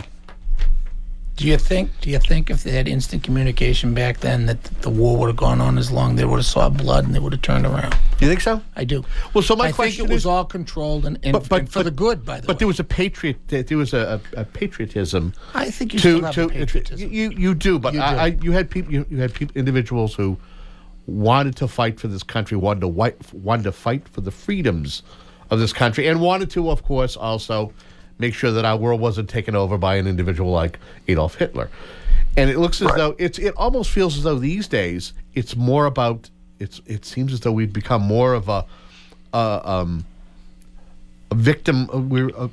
Do you think? Do you think if they had instant communication back then, that the war would have gone on as long? They would have saw blood and they would have turned around. You think so? I do. Well, so my I question think it was is, all controlled and, and, but, but, and for but, the good, by the but way. there was a patriot. There was a, a, a patriotism. I think you to, still have to, a patriotism. You you do, but You I, do. I you had people you, you had people individuals who wanted to fight for this country, wanted to white, wanted to fight for the freedoms of this country, and wanted to, of course, also make sure that our world wasn't taken over by an individual like Adolf Hitler. And it looks as Right. though it's. It almost feels as though these days it's more about. It's. It seems as though we've become more of a, uh, um, a victim. uh, We're. Uh,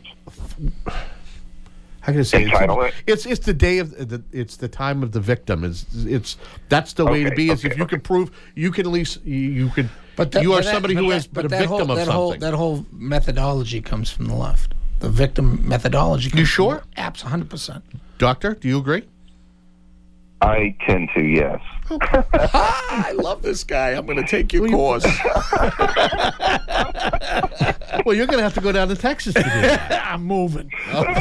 how can I say it? Entitlement? It's. It's the day of the. It's the time of the victim. It's. It's. That's the way to Okay, be. Is okay, if you okay. can prove, you can at least. You, you could. But that- you are but that- somebody but who that- has but been a that victim whole, of that something. Whole, that whole methodology comes from the left. The victim methodology. Comes You sure? From, apps, one hundred percent. Doctor, do you agree? I tend to, yes. I love this guy. I'm going to take your course. Well, you're going to have to go down to Texas to do that. I'm moving.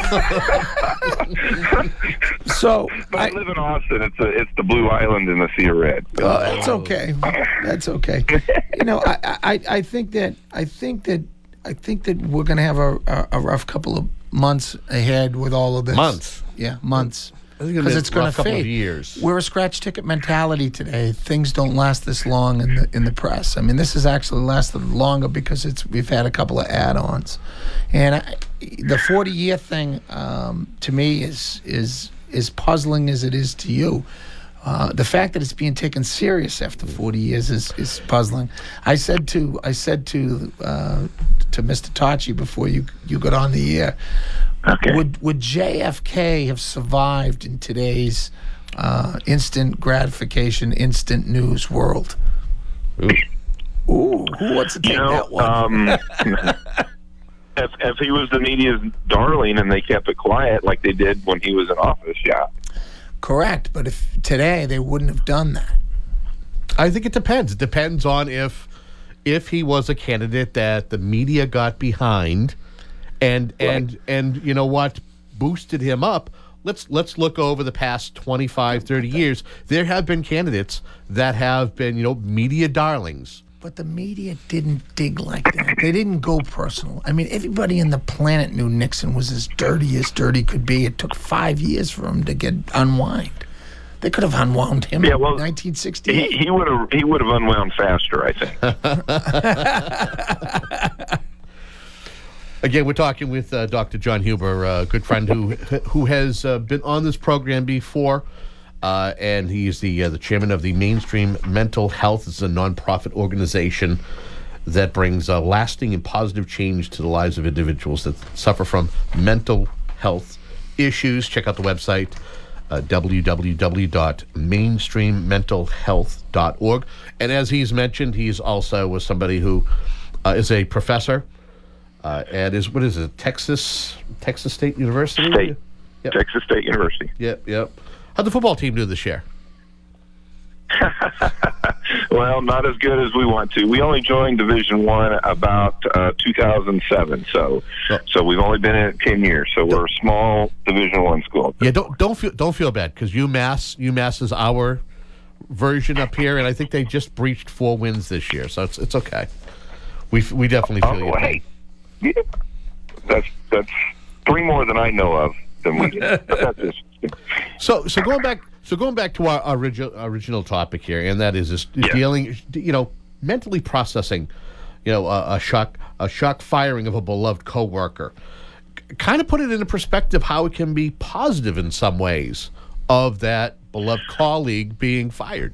So But I, live in Austin. It's a, it's the Blue Island in the Sea of Red. Uh, that's okay. That's okay. You know, I, I, I think that I think that I think that we're going to have a, a, a rough couple of months ahead with all of this. Months? Yeah, months. I think it'll Because be a it's going to rough couple of fade. years. We're a scratch ticket mentality today. Things don't last this long in the in the press. I mean, this has actually lasted longer because it's we've had a couple of add-ons, and I, the forty year thing um, to me is is is puzzling as it is to you. Uh, the fact that it's being taken serious after forty years is, is puzzling. I said to I said to uh, to Mister Tachi before you you got on the air. Okay. Would would J F K have survived in today's uh, instant gratification, instant news world? Ooh. Ooh, who wants to take You know, that one? um, if, if he was the media's darling and they kept it quiet like they did when he was in office, yeah. Correct, but if today they wouldn't have done that. I think it depends. It depends on if if he was a candidate that the media got behind and Right. and and you know what boosted him up. Let's let's look over the past twenty-five, thirty years. There have been candidates that have been, you know, media darlings. But the media didn't dig like that. They didn't go personal. I mean, everybody on the planet knew Nixon was as dirty as dirty could be. It took five years for him to get unwind. They could have unwound him Yeah, well, in nineteen sixty-eight. He, he would have he would have unwound faster, I think. Again, we're talking with uh, Doctor John Huber, a good friend who who has uh, been on this program before, uh, and he is the uh, the chairman of the Mainstream Mental Health. It's a nonprofit organization that brings uh, lasting and positive change to the lives of individuals that suffer from mental health issues. Check out the website, uh, w w w dot mainstream mental health dot org. And as he's mentioned, he's also was somebody who uh, is a professor uh, at is what is it Texas Texas State University? State Yep. Texas State University. Yep, yep. How'd the football team do this year? Well, not as good as we want to. We only joined Division One about uh, two thousand seven, so so we've only been in it ten years. So we're a small Division One school. Yeah, don't don't feel don't feel bad because UMass UMass is our version up here, and I think they just breached four wins this year, so it's it's okay. We we definitely feel Oh, you. hey, yeah. that's that's three more than I know of than we get. But that's just, So so going back so going back to our original original topic here, and that is this dealing, you know, mentally processing, you know, a, a shock a shock firing of a beloved coworker. Kind of put it into perspective how it can be positive in some ways of that beloved colleague being fired.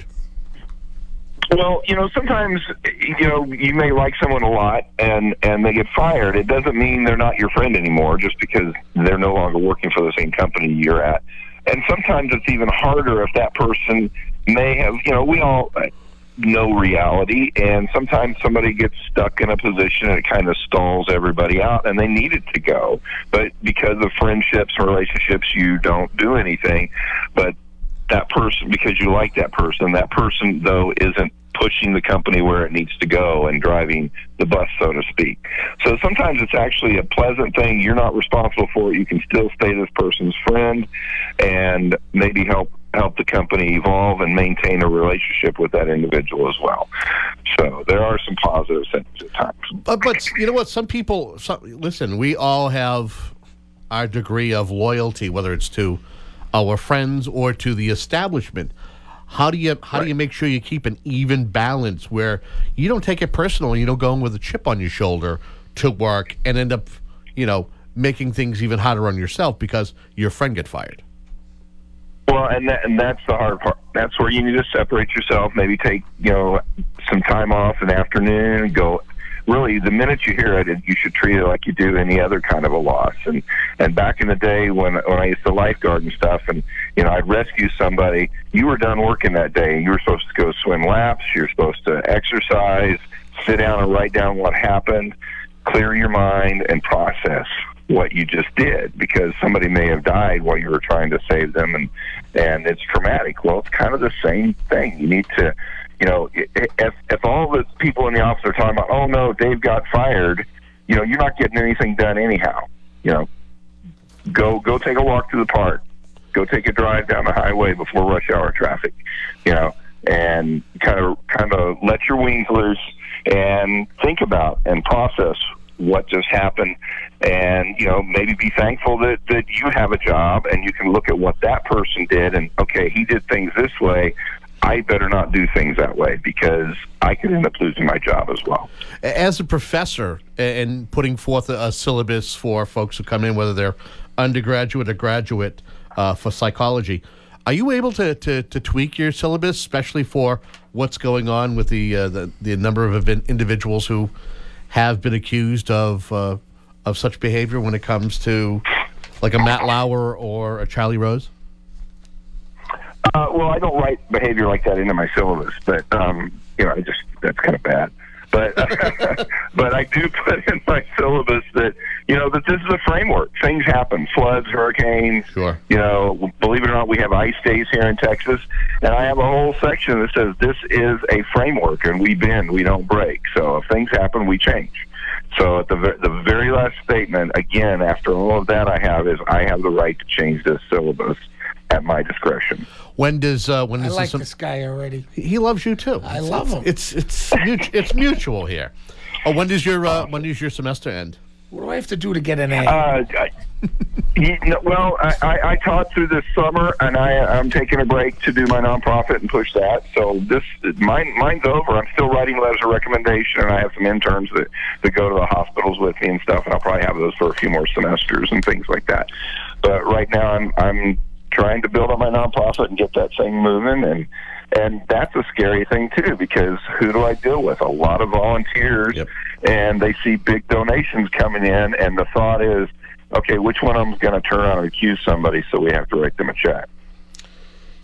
Well, you know, sometimes, you know, you may like someone a lot and, and they get fired. It doesn't mean they're not your friend anymore just because they're no longer working for the same company you're at. And sometimes it's even harder if that person may have, you know, we all know reality, and sometimes somebody gets stuck in a position and it kind of stalls everybody out and they need it to go. But because of friendships or relationships, you don't do anything. But that person, because you like that person, that person, though, isn't pushing the company where it needs to go and driving the bus, so to speak. So sometimes it's actually a pleasant thing. You're not responsible for it. You can still stay this person's friend and maybe help help the company evolve and maintain a relationship with that individual as well. So there are some positive things at times. But, but you know what? Some people, some, listen, we all have our degree of loyalty, whether it's to our friends or to the establishment. How do you how right. do you make sure you keep an even balance where you don't take it personal and you don't go in with a chip on your shoulder to work and end up, you know, making things even harder on yourself because your friend get fired? Well, and that, and that's the hard part. That's where you need to separate yourself. Maybe take, you know, some time off in the afternoon and go. Really, the minute you hear it, you should treat it like you do any other kind of a loss. And and back in the day when when I used to lifeguard and stuff, and you know I'd rescue somebody, you were done working that day. You were supposed to go swim laps. You're supposed to exercise, sit down and write down what happened, clear your mind, and process what you just did, because somebody may have died while you were trying to save them, and and it's traumatic. Well, it's kind of the same thing. You need to. You know, if if all the people in the office are talking about, oh no, Dave got fired, you know, you're not getting anything done anyhow. You know, go go take a walk to the park, go take a drive down the highway before rush hour traffic. You know, and kind of kind of let your wings loose and think about and process what just happened, and you know, maybe be thankful that that you have a job and you can look at what that person did and okay, he did things this way. I better not do things that way because I could end up losing my job as well. As a professor and putting forth a, a syllabus for folks who come in, whether they're undergraduate or graduate uh, for psychology, are you able to, to, to tweak your syllabus, especially for what's going on with the uh, the, the number of event individuals who have been accused of uh, of such behavior when it comes to like a Matt Lauer or a Charlie Rose? Uh, well, I don't write behavior like that into my syllabus, but um, you know, I just that's kind of bad. But uh, but I do put in my syllabus that you know that this is a framework. Things happen: floods, hurricanes. Sure. You know, believe it or not, we have ice days here in Texas, and I have a whole section that says this is a framework, and we bend, we don't break. So if things happen, we change. So at the the very last statement, again, after all of that, I have is I have the right to change this syllabus at my discretion. When does uh, when I does like some, this guy already. He loves you too. I it's, love him. It's it's mutual, it's mutual here. Oh, when does your uh, when does your semester end? What do I have to do to get an A? Uh, I, you know, well, I, I, I taught through this summer, and I, I'm taking a break to do my nonprofit and push that. So this mine mine's over. I'm still writing letters of recommendation, and I have some interns that, that go to the hospitals with me and stuff, and I'll probably have those for a few more semesters and things like that. But right now, I'm I'm trying to build up my nonprofit and get that thing moving, and and that's a scary thing too, because who do I deal with? A lot of volunteers, yep. and they see big donations coming in, and the thought is, okay, which one of them is going to turn around and accuse somebody, so we have to write them a check?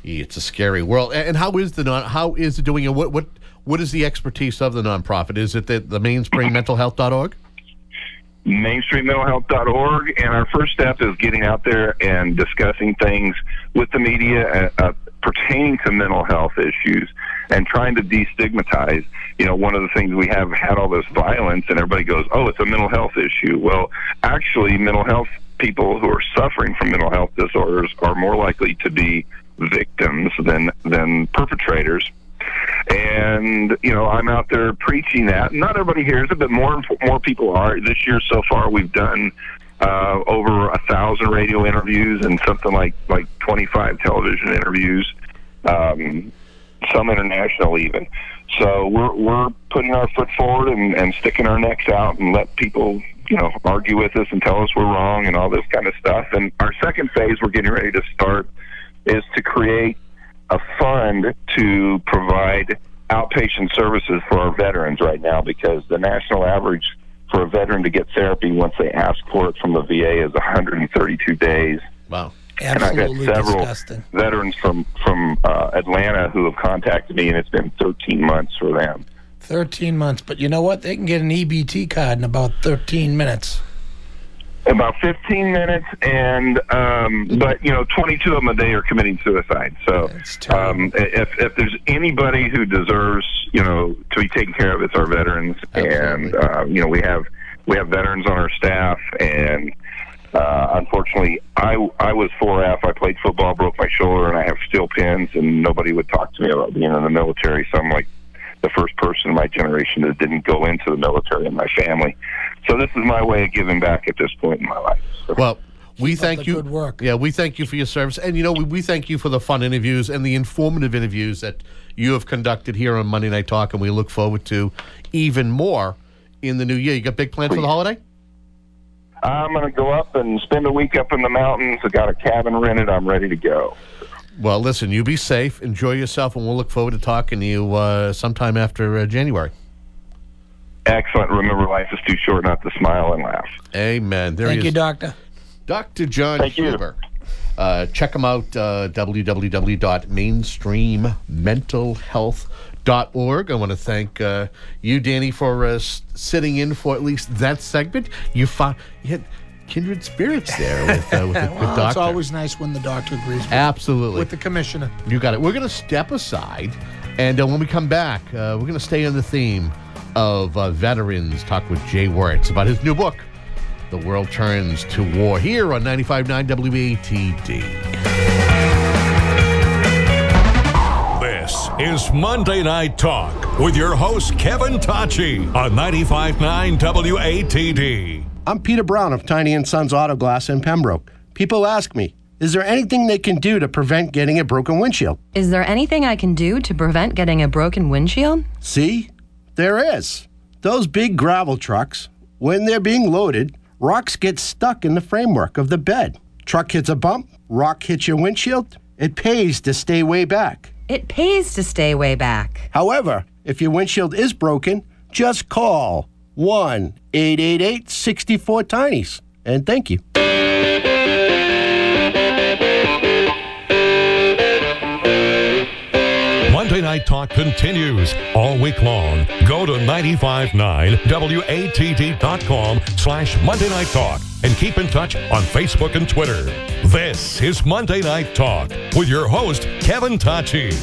It's a scary world. And how is the non? How is it doing? And what what what is the expertise of the nonprofit? Is it the, the mainstream mental health dot org? mainstream mental health dot org, and our first step is getting out there and discussing things with the media uh, uh, pertaining to mental health issues and trying to destigmatize. You know, one of the things we have had all this violence, and everybody goes, oh, it's a mental health issue. Well, actually, mental health people who are suffering from mental health disorders are more likely to be victims than than perpetrators. And, you know, I'm out there preaching that. Not everybody hears it, but more more people are. This year so far, we've done uh, over a thousand radio interviews and something like, like twenty-five television interviews, um, some international even. So we're we're putting our foot forward and, and sticking our necks out and let people, you know, argue with us and tell us we're wrong and all this kind of stuff. And our second phase we're getting ready to start is to create a fund to provide outpatient services for our veterans right now, because the national average for a veteran to get therapy once they ask for it from the V A is one hundred thirty-two days. Wow. Absolutely and I've had several disgusting. veterans from, from uh, Atlanta who have contacted me, and it's been thirteen months for them. thirteen months. But you know what? They can get an E B T card in about thirteen minutes. About fifteen minutes, and um, but you know, twenty-two of them a day are committing suicide. So, um, if if there's anybody who deserves, you know, to be taken care of, it's our veterans. Absolutely. And uh, you know, we have we have veterans on our staff, and uh, unfortunately, I I was four F. I played football, broke my shoulder, and I have steel pins, and nobody would talk to me about being in the military. So I'm like the first person in my generation that didn't go into the military in my family. So this is my way of giving back at this point in my life. So. Well, we thank you. Good work. Yeah, we thank you for your service. And, you know, we, we thank you for the fun interviews and the informative interviews that you have conducted here on Monday Night Talk, and we look forward to even more in the new year. You got big plans Please. for the holiday? I'm going to go up and spend a week up in the mountains. I got a cabin rented. I'm ready to go. Well, listen, you be safe, enjoy yourself, and we'll look forward to talking to you uh, sometime after uh, January. Excellent. Remember, life is too short not to smile and laugh. Amen. There Thank he you, is. Doctor. Doctor John Thank Huber. Uh, check him out, uh, w w w dot mainstream mental health dot org. I want to thank uh, you, Danny, for uh, sitting in for at least that segment. You, fi- you had kindred spirits there with, uh, with the well, with Doctor. It's always nice when the doctor agrees with, Absolutely. with the commissioner. You got it. We're going to step aside, and uh, when we come back, uh, we're going to stay on the theme of uh, veterans. Talk with Jay Wertz about his new book, The World Turns to War, here on ninety-five point nine W A T D. This is Monday Night Talk with your host, Kevin Tachi, on ninety-five point nine W A T D. I'm Peter Brown of Tiny and Sons Auto Glass in Pembroke. People ask me, is there anything they can do to prevent getting a broken windshield? Is there anything I can do to prevent getting a broken windshield? See? There is. Those big gravel trucks, when they're being loaded, rocks get stuck in the framework of the bed. Truck hits a bump, rock hits your windshield. It pays to stay way back. It pays to stay way back. However, if your windshield is broken, just call one eight eight eight, six four, TINIES. And thank you. Monday Night Talk continues all week long. Go to ninety-five point nine W A T D dot com slash Monday Night Talk and keep in touch on Facebook and Twitter. This is Monday Night Talk with your host, Kevin Tachi.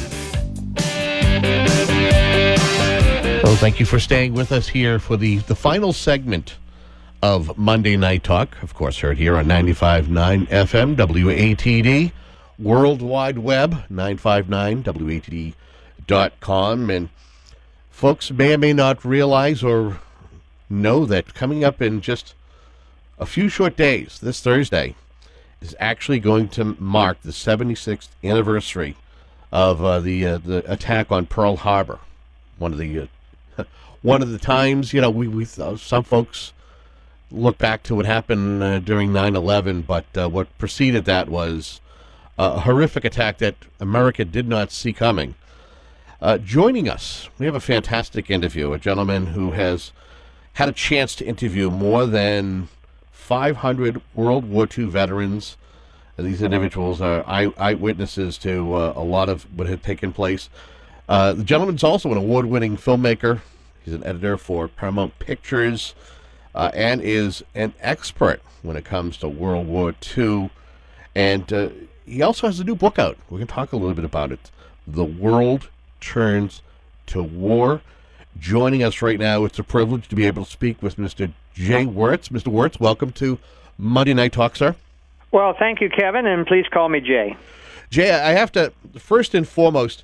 Well, thank you for staying with us here for the, the final segment of Monday Night Talk. Of course, heard here on ninety-five point nine F M, W A T D, World Wide Web, nine five nine W A T D dot com. And folks may or may not realize or know that coming up in just a few short days, this Thursday, is actually going to mark the seventy-sixth anniversary of uh, the uh, the attack on Pearl Harbor. One of the uh, one of the times, you know, we we uh, some folks look back to what happened uh, during nine eleven, but uh, what preceded that was a horrific attack that America did not see coming. Uh, joining us, we have a fantastic interview, a gentleman who has had a chance to interview more than five hundred World War Two veterans, These individuals are eye- eyewitnesses to uh, a lot of what had taken place. Uh, the gentleman's also an award-winning filmmaker. He's an editor for Paramount Pictures uh, and is an expert when it comes to World War Two. And uh, he also has a new book out. We're going to talk a little bit about it. The World Turns to War. Joining us right now, it's a privilege to be able to speak with Mister Jay Wertz. Mister Wertz, welcome to Monday Night Talk, sir. Well, thank you, Kevin, and please call me Jay. Jay, I have to, first and foremost,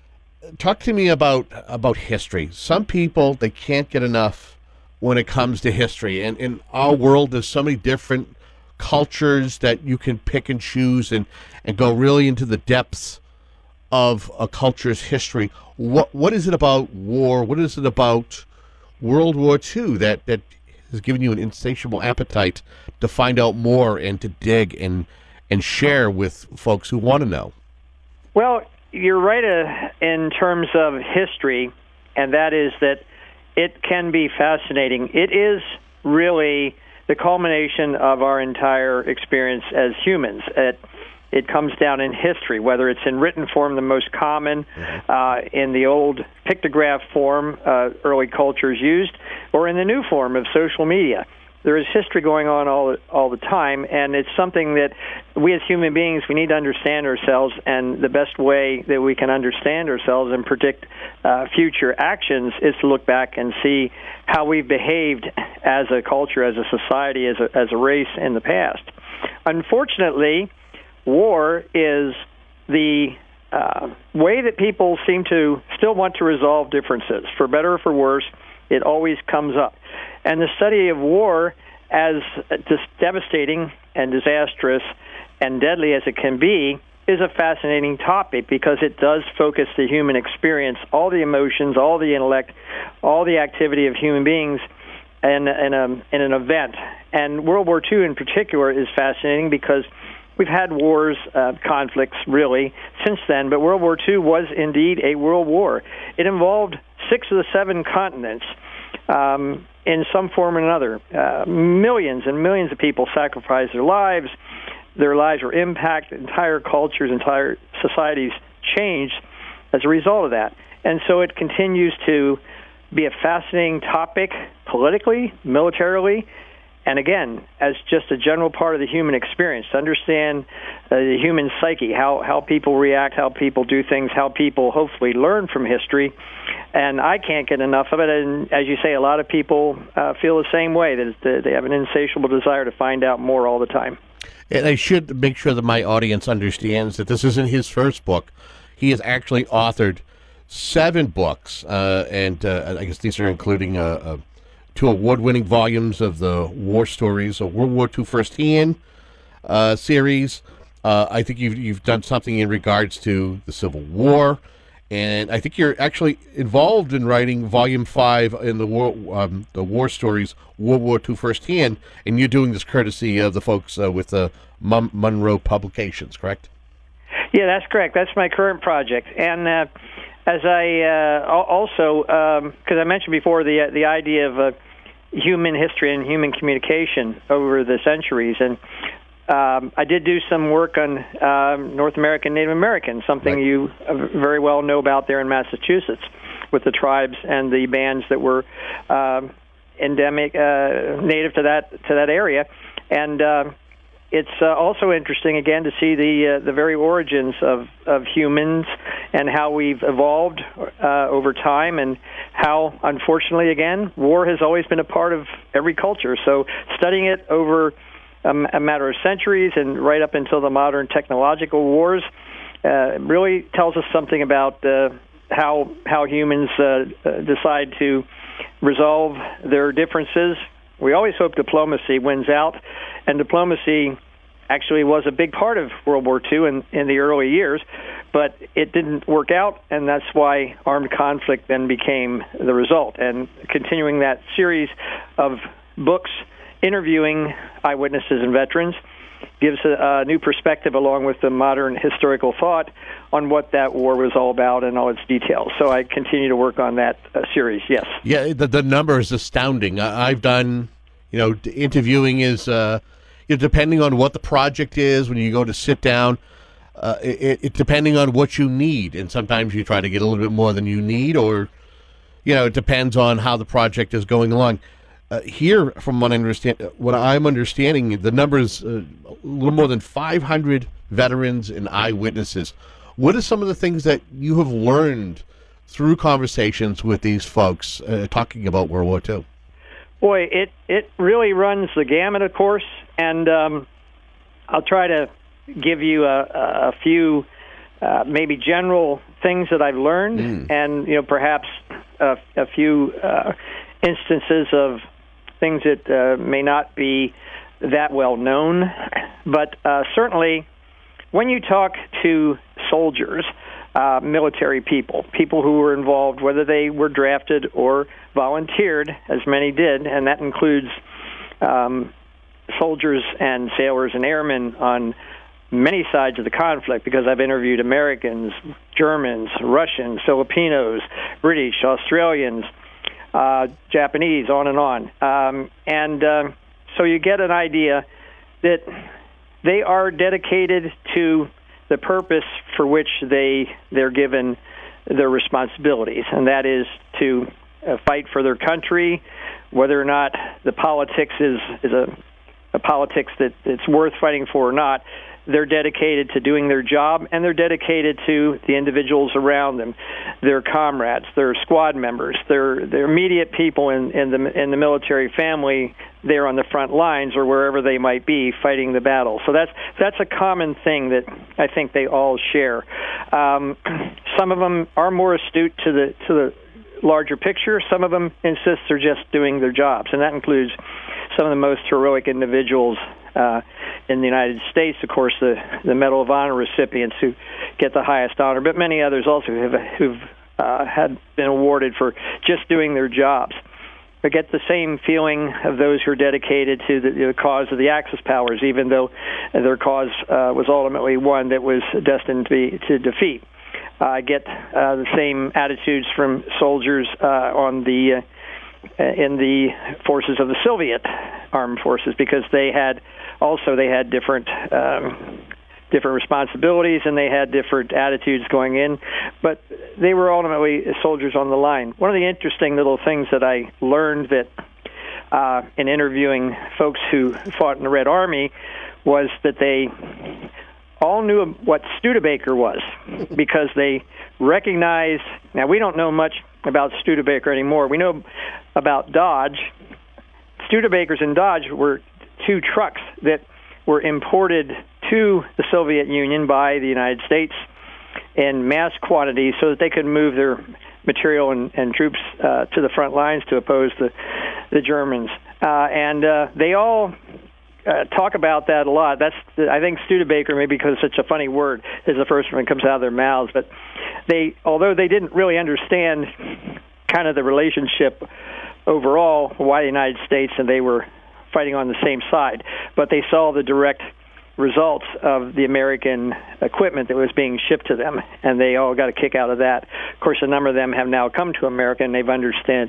talk to me about about history. Some people, they can't get enough when it comes to history. And in our world, there's so many different cultures that you can pick and choose and, and go really into the depths of a culture's history. What What is it about war? What is it about World War Two that, that has given you an insatiable appetite to find out more and to dig and and share with folks who want to know? Well, you're right uh, in terms of history, and that is that it can be fascinating. It is really the culmination of our entire experience as humans. It, it comes down in history, whether it's in written form, the most common, uh, in the old pictograph form uh, early cultures used, or in the new form of social media. There is history going on all all the time, and it's something that we as human beings, we need to understand ourselves, and the best way that we can understand ourselves and predict uh, future actions is to look back and see how we've behaved as a culture, as a society, as a, as a race in the past. Unfortunately, war is the uh, way that people seem to still want to resolve differences. For better or for worse, it always comes up. And the study of war, as just devastating and disastrous and deadly as it can be, is a fascinating topic because it does focus the human experience, all the emotions, all the intellect, all the activity of human beings in, in, a, in an event. And World War Two in particular is fascinating because we've had wars, uh, conflicts, really, since then, but World War Two was indeed a world war. It involved six of the seven continents um, in some form or another. Uh, millions and millions of people sacrificed their lives. Their lives were impacted. Entire cultures, entire societies changed as a result of that. And so it continues to be a fascinating topic politically, militarily, and again, as just a general part of the human experience, to understand uh, the human psyche, how, how people react, how people do things, how people hopefully learn from history. And I can't get enough of it. And as you say, a lot of people uh, feel the same way, that they have an insatiable desire to find out more all the time. And I should make sure that my audience understands that this isn't his first book. He has actually authored seven books, uh, and uh, I guess these are including a... a two award-winning volumes of the war stories, a World War Two firsthand uh, series. Uh, I think you've, you've done something in regards to the Civil War, and I think you're actually involved in writing Volume Five in the war, um, the war stories, World War Two firsthand, and you're doing this courtesy of the folks uh, with the Mon- Monroe Publications, correct? Yeah, that's correct. That's my current project, and. Uh, As I uh, also, because um, I mentioned before the the idea of uh, human history and human communication over the centuries, and um, I did do some work on um, North American Native Americans, something right. you very well know about there in Massachusetts, with the tribes and the bands that were um, endemic, uh, native to that to that area, and. Uh, It's uh, also interesting, again, to see the uh, the very origins of, of humans and how we've evolved uh, over time, and how, unfortunately, again, war has always been a part of every culture. So studying it over um, a matter of centuries and right up until the modern technological wars uh, really tells us something about uh, how, how humans uh, decide to resolve their differences. We always hope diplomacy wins out, and diplomacy actually was a big part of World War Two in, in the early years, but it didn't work out, and that's why armed conflict then became the result. And continuing that series of books interviewing eyewitnesses and veterans gives a, a new perspective, along with the modern historical thought, on what that war was all about and all its details. So I continue to work on that uh, series, yes. Yeah, the, the number is astounding. I, I've done, you know, interviewing is, uh, you know, depending on what the project is, when you go to sit down, uh, it, it depending on what you need, and sometimes you try to get a little bit more than you need, or you know, it depends on how the project is going along. Uh, here, from what I understand, what I'm understanding, the number is uh, a little more than five hundred veterans and eyewitnesses. What are some of the things that you have learned through conversations with these folks uh, talking about World War Two? Boy, it, it really runs the gamut, of course, and um, I'll try to give you a, a few uh, maybe general things that I've learned, mm. and you know perhaps a, a few uh, instances of things that uh, may not be that well known. But uh, certainly, when you talk to soldiers, Uh, military people, people who were involved, whether they were drafted or volunteered, as many did, and that includes um, soldiers and sailors and airmen on many sides of the conflict, because I've interviewed Americans, Germans, Russians, Filipinos, British, Australians, uh, Japanese, on and on. Um, and uh, so you get an idea that they are dedicated to the purpose for which they they're given their responsibilities, and that is to uh, fight for their country, whether or not the politics is is a, a politics that it's worth fighting for or not. They're dedicated to doing their job, and they're dedicated to the individuals around them, their comrades, their squad members, their their immediate people in, in the in the military family there on the front lines or wherever they might be fighting the battle. So that's that's a common thing that I think they all share. Um, some of them are more astute to the to the larger picture. Some of them insist they're just doing their jobs, and that includes some of the most heroic individuals uh, in the United States, of course, the, the Medal of Honor recipients who get the highest honor, but many others also have who've uh, had been awarded for just doing their jobs. I get the same feeling of those who are dedicated to the, the cause of the Axis powers, even though their cause uh, was ultimately one that was destined to be to defeat. Uh, I get uh, the same attitudes from soldiers uh, on the uh, in the forces of the Soviet armed forces, because they had also they had different um, different responsibilities, and they had different attitudes going in, but they were ultimately soldiers on the line. One of the interesting little things that I learned that uh, in interviewing folks who fought in the Red Army was that they all knew what Studebaker was, because they recognized, now we don't know much about Studebaker anymore. We know about Dodge. Studebakers and Dodge were two trucks that were imported to the Soviet Union by the United States in mass quantities so that they could move their material and, and troops uh, to the front lines to oppose the, the Germans. Uh, and uh, they all uh, talk about that a lot. That's I think Studebaker, maybe because it's such a funny word, is the first one that comes out of their mouths. But they, although they didn't really understand kind of the relationship overall, why the United States and they were fighting on the same side, but they saw the direct results of the American equipment that was being shipped to them, and they all got a kick out of that. Of course, a number of them have now come to America, and they've understood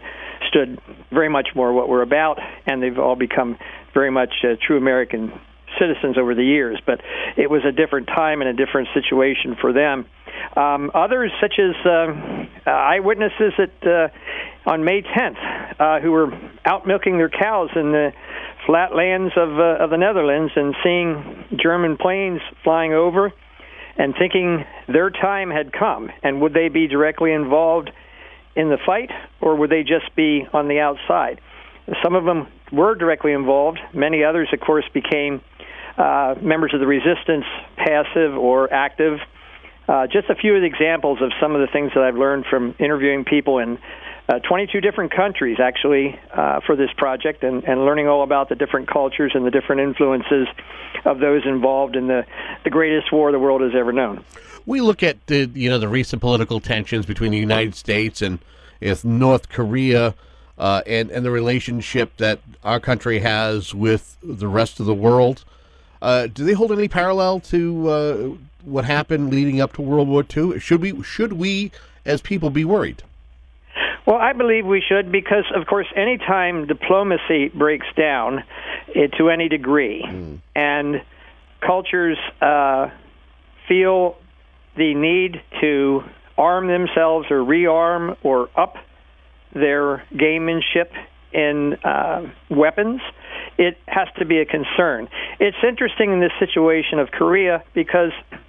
very much more what we're about, and they've all become very much uh, true American citizens over the years. But it was a different time and a different situation for them. Um, others, such as uh, eyewitnesses at, uh, on May tenth, uh, who were out milking their cows in the flatlands of, uh, of the Netherlands and seeing German planes flying over and thinking their time had come, and would they be directly involved in the fight, or would they just be on the outside? Some of them were directly involved. Many others, of course, became uh, members of the resistance, passive or active. Uh, just a few of the examples of some of the things that I've learned from interviewing people in uh, twenty-two different countries, actually, uh, for this project, and, and learning all about the different cultures and the different influences of those involved in the, the greatest war the world has ever known. We look at the you know the recent political tensions between the United States and if North Korea, uh, and and the relationship that our country has with the rest of the world. Uh, do they hold any parallel to uh, what happened leading up to World War Two? Should we should we as people be worried? Well, I believe we should because, of course, any time diplomacy breaks down it, to any degree, mm. and cultures uh, feel the need to arm themselves or rearm or up their gamemanship in uh, weapons, it has to be a concern. It's interesting in this situation of Korea because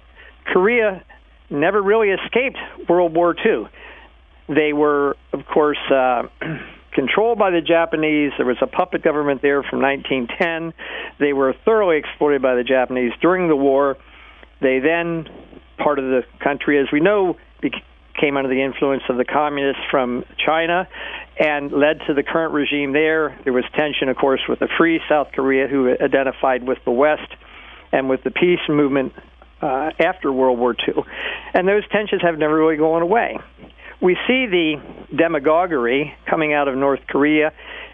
Korea never really escaped World War Two. They were, of course, uh, controlled by the Japanese. There was a puppet government there from nineteen ten. They were thoroughly exploited by the Japanese during the war. They then, part of the country, as we know, came under the influence of the communists from China and led to the current regime there. There was tension, of course, with the Free South Korea, who identified with the West, and with the peace movement uh, after World War Two. And those tensions have never really gone away. We see the demagoguery coming out of North Korea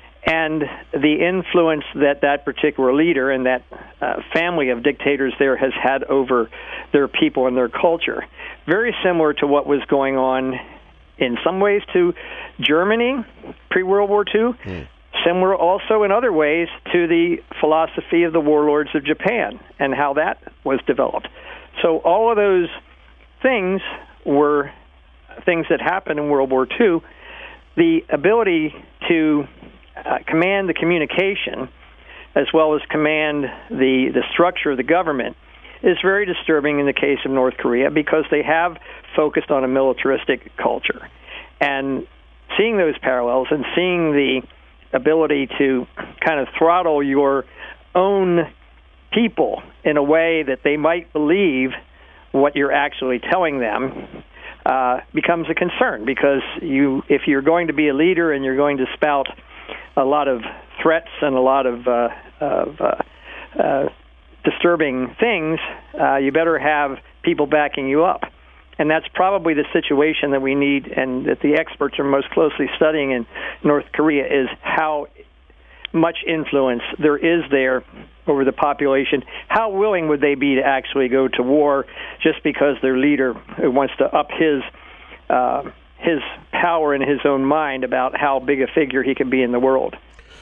and the influence that that particular leader and that uh, family of dictators there has had over their people and their culture. Very similar to what was going on in some ways to Germany pre-World War Two, mm. similar also in other ways to the philosophy of the warlords of Japan and how that was developed. So all of those things were things that happened in World War Two. The ability to uh, command the communication as well as command the, the structure of the government is very disturbing in the case of North Korea because they have focused on a militaristic culture. And seeing those parallels and seeing the ability to kind of throttle your own people in a way that they might believe what you're actually telling them uh, becomes a concern because you, if you're going to be a leader and you're going to spout a lot of threats and a lot of, uh, of uh, uh, disturbing things, uh, you better have people backing you up. And that's probably the situation that we need and that the experts are most closely studying in North Korea is how much influence there is there over the population. How willing would they be to actually go to war just because their leader wants to up his uh, his power in his own mind about how big a figure he can be in the world?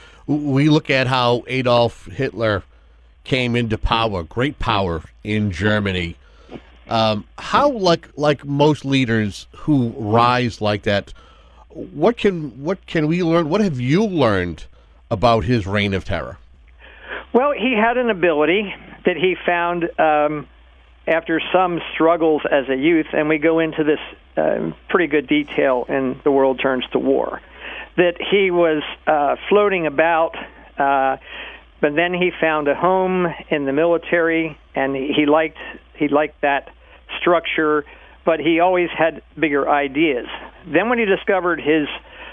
We look at how Adolf Hitler came into power, great power in Germany. Um, how, like like most leaders who rise like that, what can what can we learn? What have you learned about his reign of terror? Well, he had an ability that he found um, after some struggles as a youth, and we go into this uh, pretty good detail in The World Turns to War, that he was uh, floating about, uh, but then he found a home in the military, and he liked he liked that structure, but he always had bigger ideas. Then when he discovered his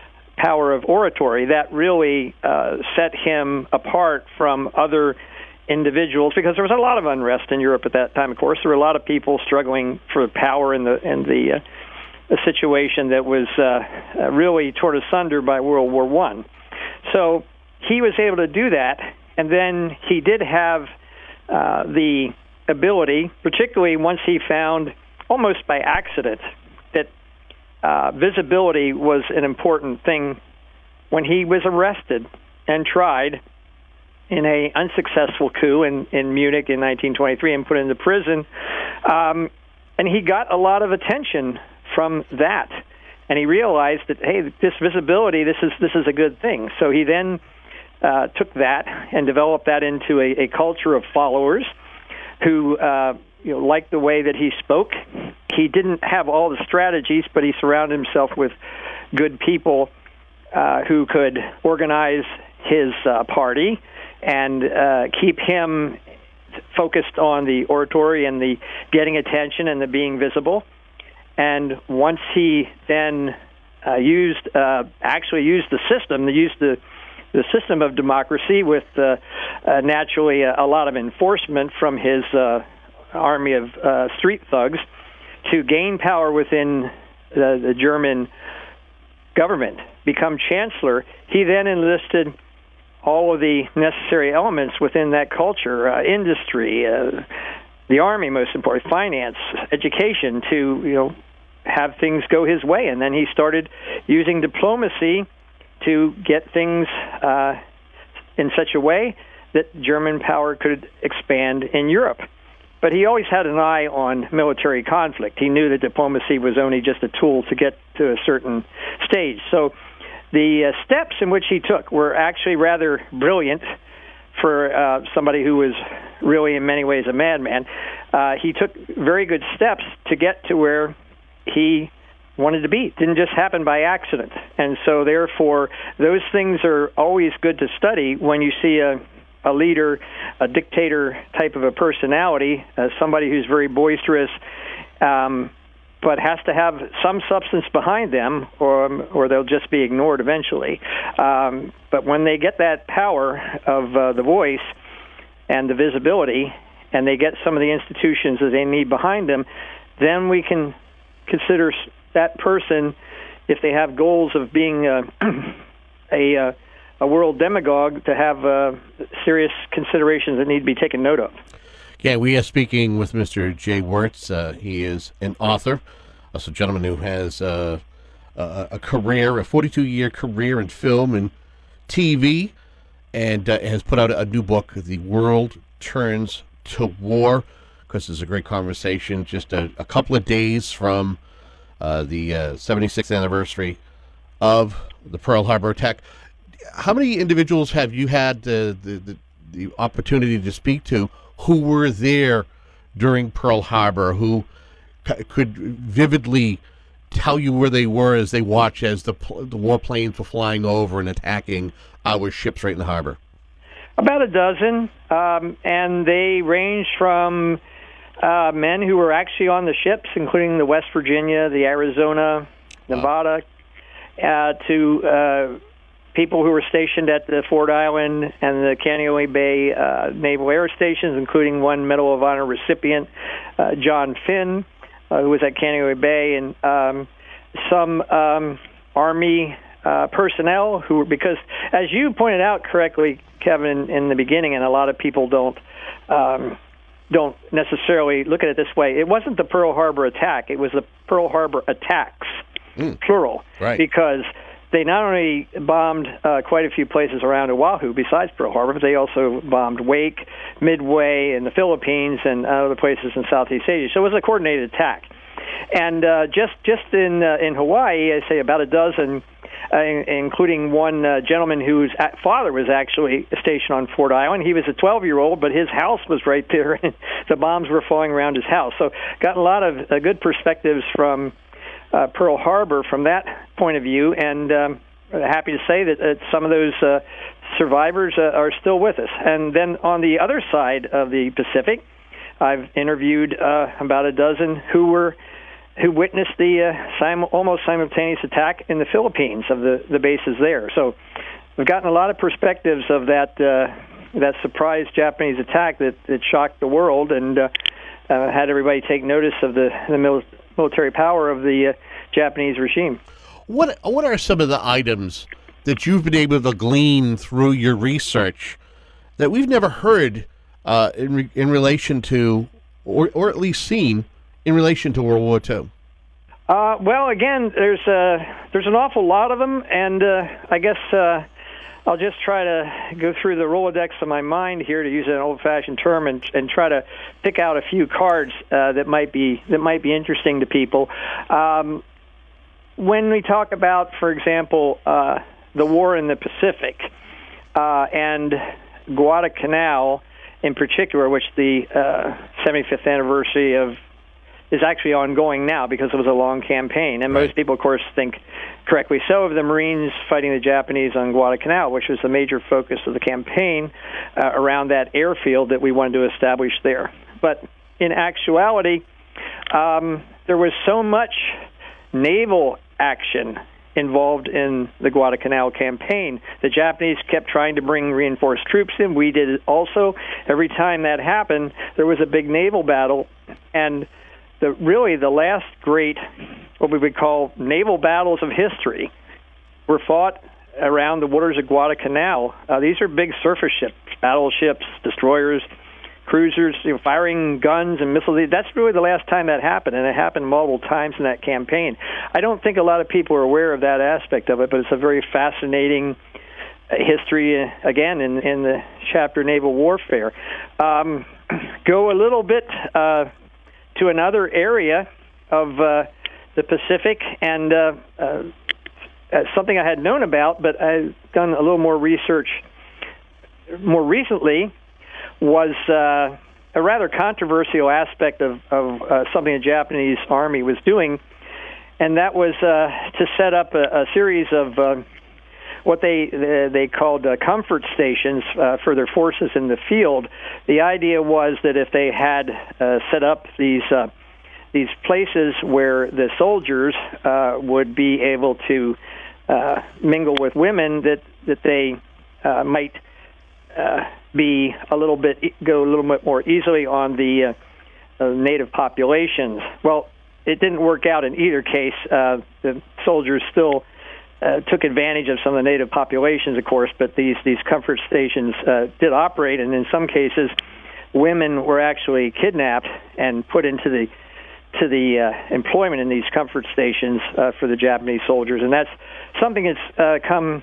power of oratory, that really uh, set him apart from other individuals because there was a lot of unrest in Europe at that time. Of course, there were a lot of people struggling for power in the in the uh, a situation that was uh, uh, really torn asunder by World War One. So he was able to do that, and then he did have uh, the ability, particularly once he found, almost by accident, that uh, visibility was an important thing when he was arrested and tried in a unsuccessful coup in, in Munich in nineteen twenty-three and put into prison. Um, and he got a lot of attention from that. And he realized that, hey, this visibility, this is this is a good thing. So he then uh, took that and developed that into a, a culture of followers who uh, you know, liked the way that he spoke. He didn't have all the strategies, but he surrounded himself with good people uh, who could organize his uh, party and uh, keep him focused on the oratory and the getting attention and the being visible. And once he then uh, used, uh, actually used the system, used the the system of democracy with uh, uh, naturally a, a lot of enforcement from his uh, army of uh, street thugs to gain power within the, the German government, become chancellor. He then enlisted all of the necessary elements within that culture, uh, industry, uh, the army, most importantly, finance, education, to you know have things go his way. And then he started using diplomacy to get things uh, in such a way that German power could expand in Europe. But he always had an eye on military conflict. He knew that diplomacy was only just a tool to get to a certain stage. So the uh, steps in which he took were actually rather brilliant for uh, somebody who was really in many ways a madman. Uh, he took very good steps to get to where he wanted to be. It didn't just happen by accident. And so therefore, those things are always good to study when you see a a leader, a dictator type of a personality, uh, somebody who's very boisterous, um, but has to have some substance behind them, or or they'll just be ignored eventually. Um, but when they get that power of uh, the voice and the visibility, and they get some of the institutions that they need behind them, then we can consider that person, if they have goals of being uh, a uh, a world demagogue, to have uh, serious considerations that need to be taken note of. Yeah, we are speaking with Mister Jay Wertz. Uh, he is an author, also a gentleman who has uh, a, a career, a forty-two year career in film and T V, and uh, has put out a new book, The World Turns to War. Of course, it's a great conversation, just a, a couple of days from uh, the uh, seventy-sixth anniversary of the Pearl Harbor attack. How many individuals have you had the, the, the, the opportunity to speak to who were there during Pearl Harbor, who c- could vividly tell you where they were as they watched as the, the warplanes were flying over and attacking our ships right in the harbor? About a dozen, um, and they ranged from uh, men who were actually on the ships, including the West Virginia, the Arizona, Nevada, uh, to uh, people who were stationed at the Ford Island and the Kaneohe Bay uh, Naval Air Stations, including one Medal of Honor recipient, uh, John Finn, uh, who was at Kaneohe Bay, and um, some um, Army uh, personnel who were, because as you pointed out correctly, Kevin, in the beginning, and a lot of people don't um, don't necessarily look at it this way, it wasn't the Pearl Harbor attack, it was the Pearl Harbor attacks, mm. plural, right. Because they not only bombed uh, quite a few places around Oahu besides Pearl Harbor, but they also bombed Wake, Midway, and the Philippines, and other places in Southeast Asia. So it was a coordinated attack. And uh, just just in uh, in Hawaii, I say about a dozen, uh, including one uh, gentleman whose father was actually stationed on Ford Island. He was a twelve-year-old, but his house was right there, and the bombs were falling around his house. So got a lot of uh, good perspectives from Uh, Pearl Harbor from that point of view, and um, happy to say that uh, some of those uh, survivors uh, are still with us. And then on the other side of the Pacific, I've interviewed uh, about a dozen who were who witnessed the uh, sim- almost simultaneous attack in the Philippines of the, the bases there. So we've gotten a lot of perspectives of that uh, that surprise Japanese attack that, that shocked the world and uh, uh, had everybody take notice of the the military. military power of the uh, Japanese regime. What what are some of the items that you've been able to glean through your research that we've never heard uh, in re- in relation to, or or at least seen in relation to World War Two? Uh, well, again, there's uh, there's an awful lot of them, and uh, I guess uh, I'll just try to go through the Rolodex of my mind here, to use an old-fashioned term, and, and try to pick out a few cards uh, that might be that might be interesting to people. Um, when we talk about, for example, uh, the war in the Pacific uh, and Guadalcanal in particular, which the uh, seventy-fifth anniversary of is actually ongoing now because it was a long campaign. And right. Most people, of course, think correctly so of the Marines fighting the Japanese on Guadalcanal, which was the major focus of the campaign uh, around that airfield that we wanted to establish there. But in actuality, um, there was so much naval action involved in the Guadalcanal campaign. The Japanese kept trying to bring reinforced troops in. We did it also. Every time that happened, there was a big naval battle, and the really the last great, what we would call naval battles of history, were fought around the waters of Guadalcanal. Uh, these are big surface ships, battleships, destroyers, cruisers, you know, firing guns and missiles. That's really the last time that happened, and it happened multiple times in that campaign. I don't think a lot of people are aware of that aspect of it, but it's a very fascinating history, uh, again, in, in the chapter Naval Warfare. Um, go a little bit uh, to another area of uh, the Pacific, and uh, uh, something I had known about, but I've done a little more research more recently, was uh, a rather controversial aspect of, of uh, something the Japanese Army was doing, and that was uh, to set up a, a series of uh, what they they, they called uh, comfort stations uh, for their forces in the field. The idea was that if they had uh, set up these uh, these places where the soldiers uh, would be able to uh, mingle with women, that that they uh, might uh, be a little bit go a little bit more easily on the uh, uh, native populations. Well, it didn't work out in either case. Uh, the soldiers still uh, took advantage of some of the native populations, of course, but these these comfort stations uh, did operate, and in some cases, women were actually kidnapped and put into the to the uh, employment in these comfort stations uh, for the Japanese soldiers, and that's something that's uh, come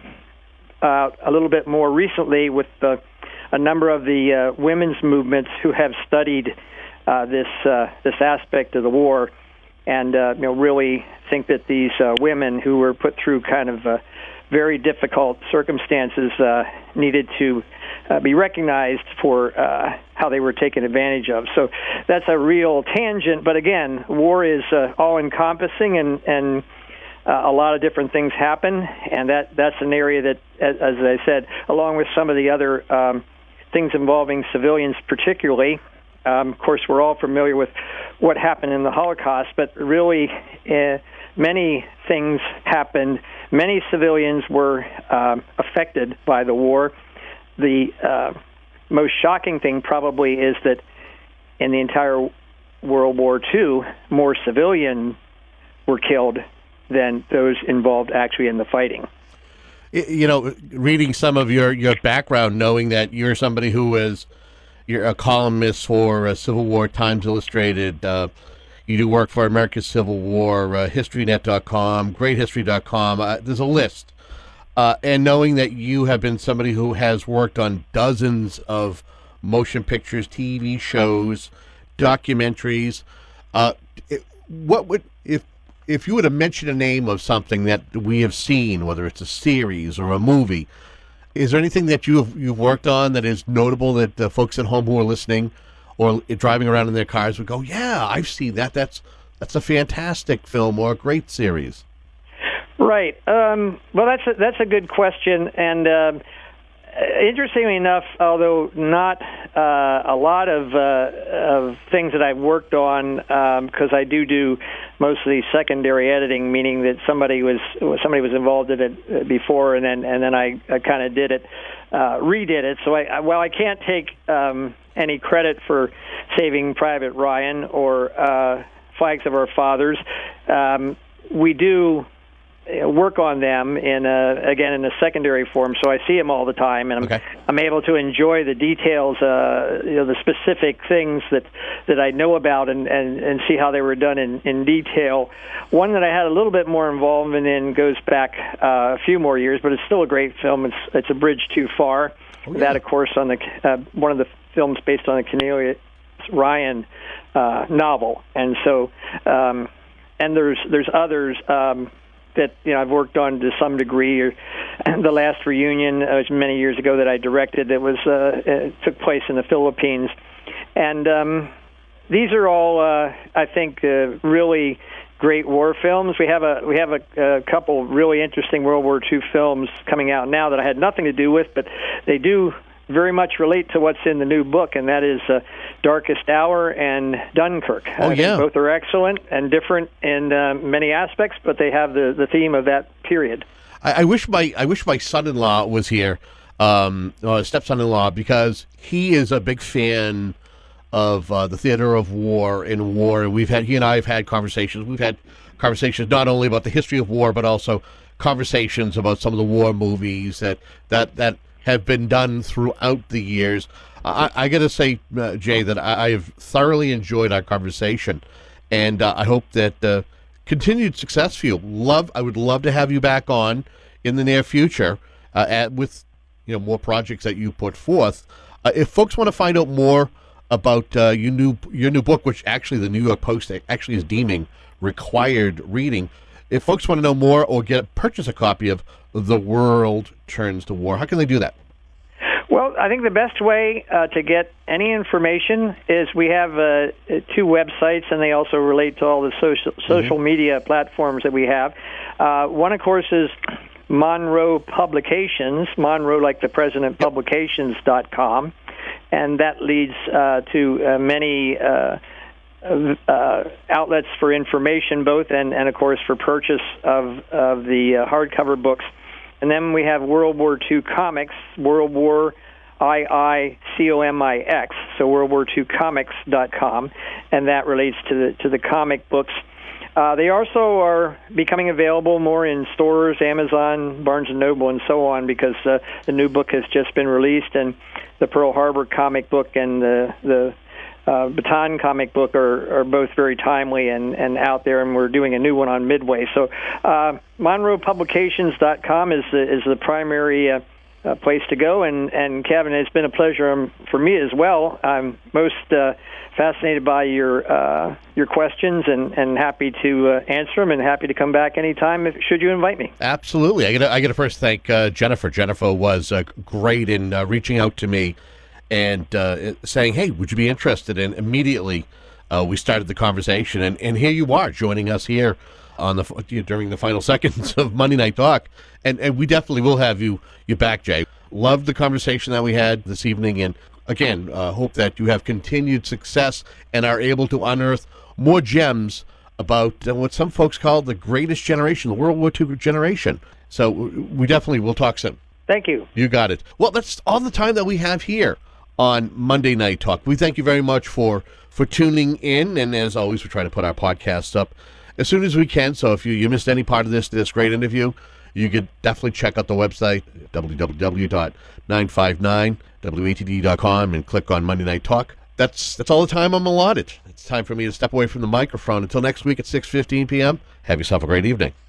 uh, a little bit more recently with uh, a number of the uh, women's movements who have studied uh, this uh, this aspect of the war, and uh, you know really think that these uh, women who were put through kind of uh, very difficult circumstances uh, needed to uh, be recognized for uh, how they were taken advantage of. So that's a real tangent, but again, war is uh, all-encompassing, and, and uh, a lot of different things happen, and that, that's an area that, as, as I said, along with some of the other um, things involving civilians particularly, um, of course, we're all familiar with what happened in the Holocaust, but really uh, many things happened. Many civilians were um, affected by the war. The uh, most shocking thing probably is that in the entire World War Two, more civilians were killed than those involved actually in the fighting. You know, reading some of your, your background, knowing that you're somebody who was you're a columnist for uh, Civil War Times Illustrated, uh, you do work for America's Civil War, uh, history net dot com, great history dot com. Uh, there's a list. Uh, and knowing that you have been somebody who has worked on dozens of motion pictures, T V shows, documentaries, uh, it, what would if if you were to mention a name of something that we have seen, whether it's a series or a movie, is there anything that you've you've worked on that is notable that uh, folks at home who are listening or driving around in their cars would go, "Yeah, I've seen that. That's that's a fantastic film or a great series." Right. Um, well, that's a, that's a good question, and uh, interestingly enough, although not uh, a lot of uh, of things that I've worked on, because um, I do do mostly secondary editing, meaning that somebody was somebody was involved in it before, and then and then I, I kind of did it, uh, redid it. So I, I well, I can't take um, any credit for Saving Private Ryan or uh, Flags of Our Fathers. Um, we do work on them in a, again in a secondary form, so I see them all the time, and I'm okay. I'm able to enjoy the details, uh, you know, the specific things that, that I know about, and, and, and see how they were done in, in detail. One that I had a little bit more involvement in goes back uh, a few more years, but it's still a great film. It's it's A Bridge Too Far. Oh, yeah. That, of course, on the uh, one of the films based on the Cornelius Ryan uh, novel, and so um, and there's there's others. Um, that you know I've worked on to some degree. Or the last reunion uh, was many years ago that I directed. That was uh, it took place in the Philippines, and um, these are all uh, I think uh, really great war films. We have a we have a, a couple really interesting World War Two films coming out now that I had nothing to do with, but they do very much relate to what's in the new book, and that is uh, Darkest Hour and Dunkirk. Oh, yeah. Both are excellent and different in uh, many aspects, but they have the, the theme of that period. I, I wish my I wish my son-in-law was here, um, or stepson-in-law, because he is a big fan of uh, the theater of war and war. And we've had he and I have had conversations. We've had conversations not only about the history of war, but also conversations about some of the war movies that that that. have been done throughout the years. I, I got to say, uh, Jay, that I, I have thoroughly enjoyed our conversation, and uh, I hope that uh, continued success for you. Love, I would love to have you back on in the near future uh, at, with you know more projects that you put forth. Uh, if folks want to find out more about uh, your new your new book, which actually the New York Post actually is deeming required reading, if folks want to know more or get purchase a copy of The World Turns to War, how can they do that? Well, I think the best way uh, to get any information is we have uh, two websites, and they also relate to all the social social mm-hmm. media platforms that we have. Uh, one, of course, is Monroe Publications, Monroe like the president, publications dot com, and that leads uh, to uh, many uh, uh, outlets for information, both and, and, of course, for purchase of, of the uh, hardcover books. And then we have World War Two Comics, World War I I C O M I X, so World War Two Comics dot com, and that relates to the to the comic books. Uh, they also are becoming available more in stores, Amazon, Barnes and Noble, and so on, because uh, the new book has just been released, and the Pearl Harbor comic book and the the uh, Bataan comic book are, are both very timely and, and out there, and we're doing a new one on Midway. So uh, Monroe Publications dot com is the, is the primary uh, uh, place to go, and, and Kevin, it's been a pleasure um, for me as well. I'm most uh, fascinated by your uh, your questions, and, and happy to uh, answer them, and happy to come back anytime if, should you invite me. Absolutely. I got I got to first thank uh, Jennifer. Jennifer was uh, great in uh, reaching out to me and uh, saying, hey, would you be interested? And immediately uh, we started the conversation, and, and here you are joining us here on the during the final seconds of Monday Night Talk, and, and we definitely will have you you back, Jay. Loved the conversation that we had this evening, and again, uh, hope that you have continued success and are able to unearth more gems about uh, what some folks call the greatest generation, the World War Two generation. So we definitely will talk soon. Thank you. You got it. Well, that's all the time that we have here on Monday Night Talk. We thank you very much for, for tuning in, and as always, we try to put our podcasts up as soon as we can. So if you, you missed any part of this this great interview, you could definitely check out the website, w w w dot nine five nine w a t d dot com, and click on Monday Night Talk. That's that's all the time I'm allotted. It's time for me to step away from the microphone. Until next week at six fifteen p.m., have yourself a great evening.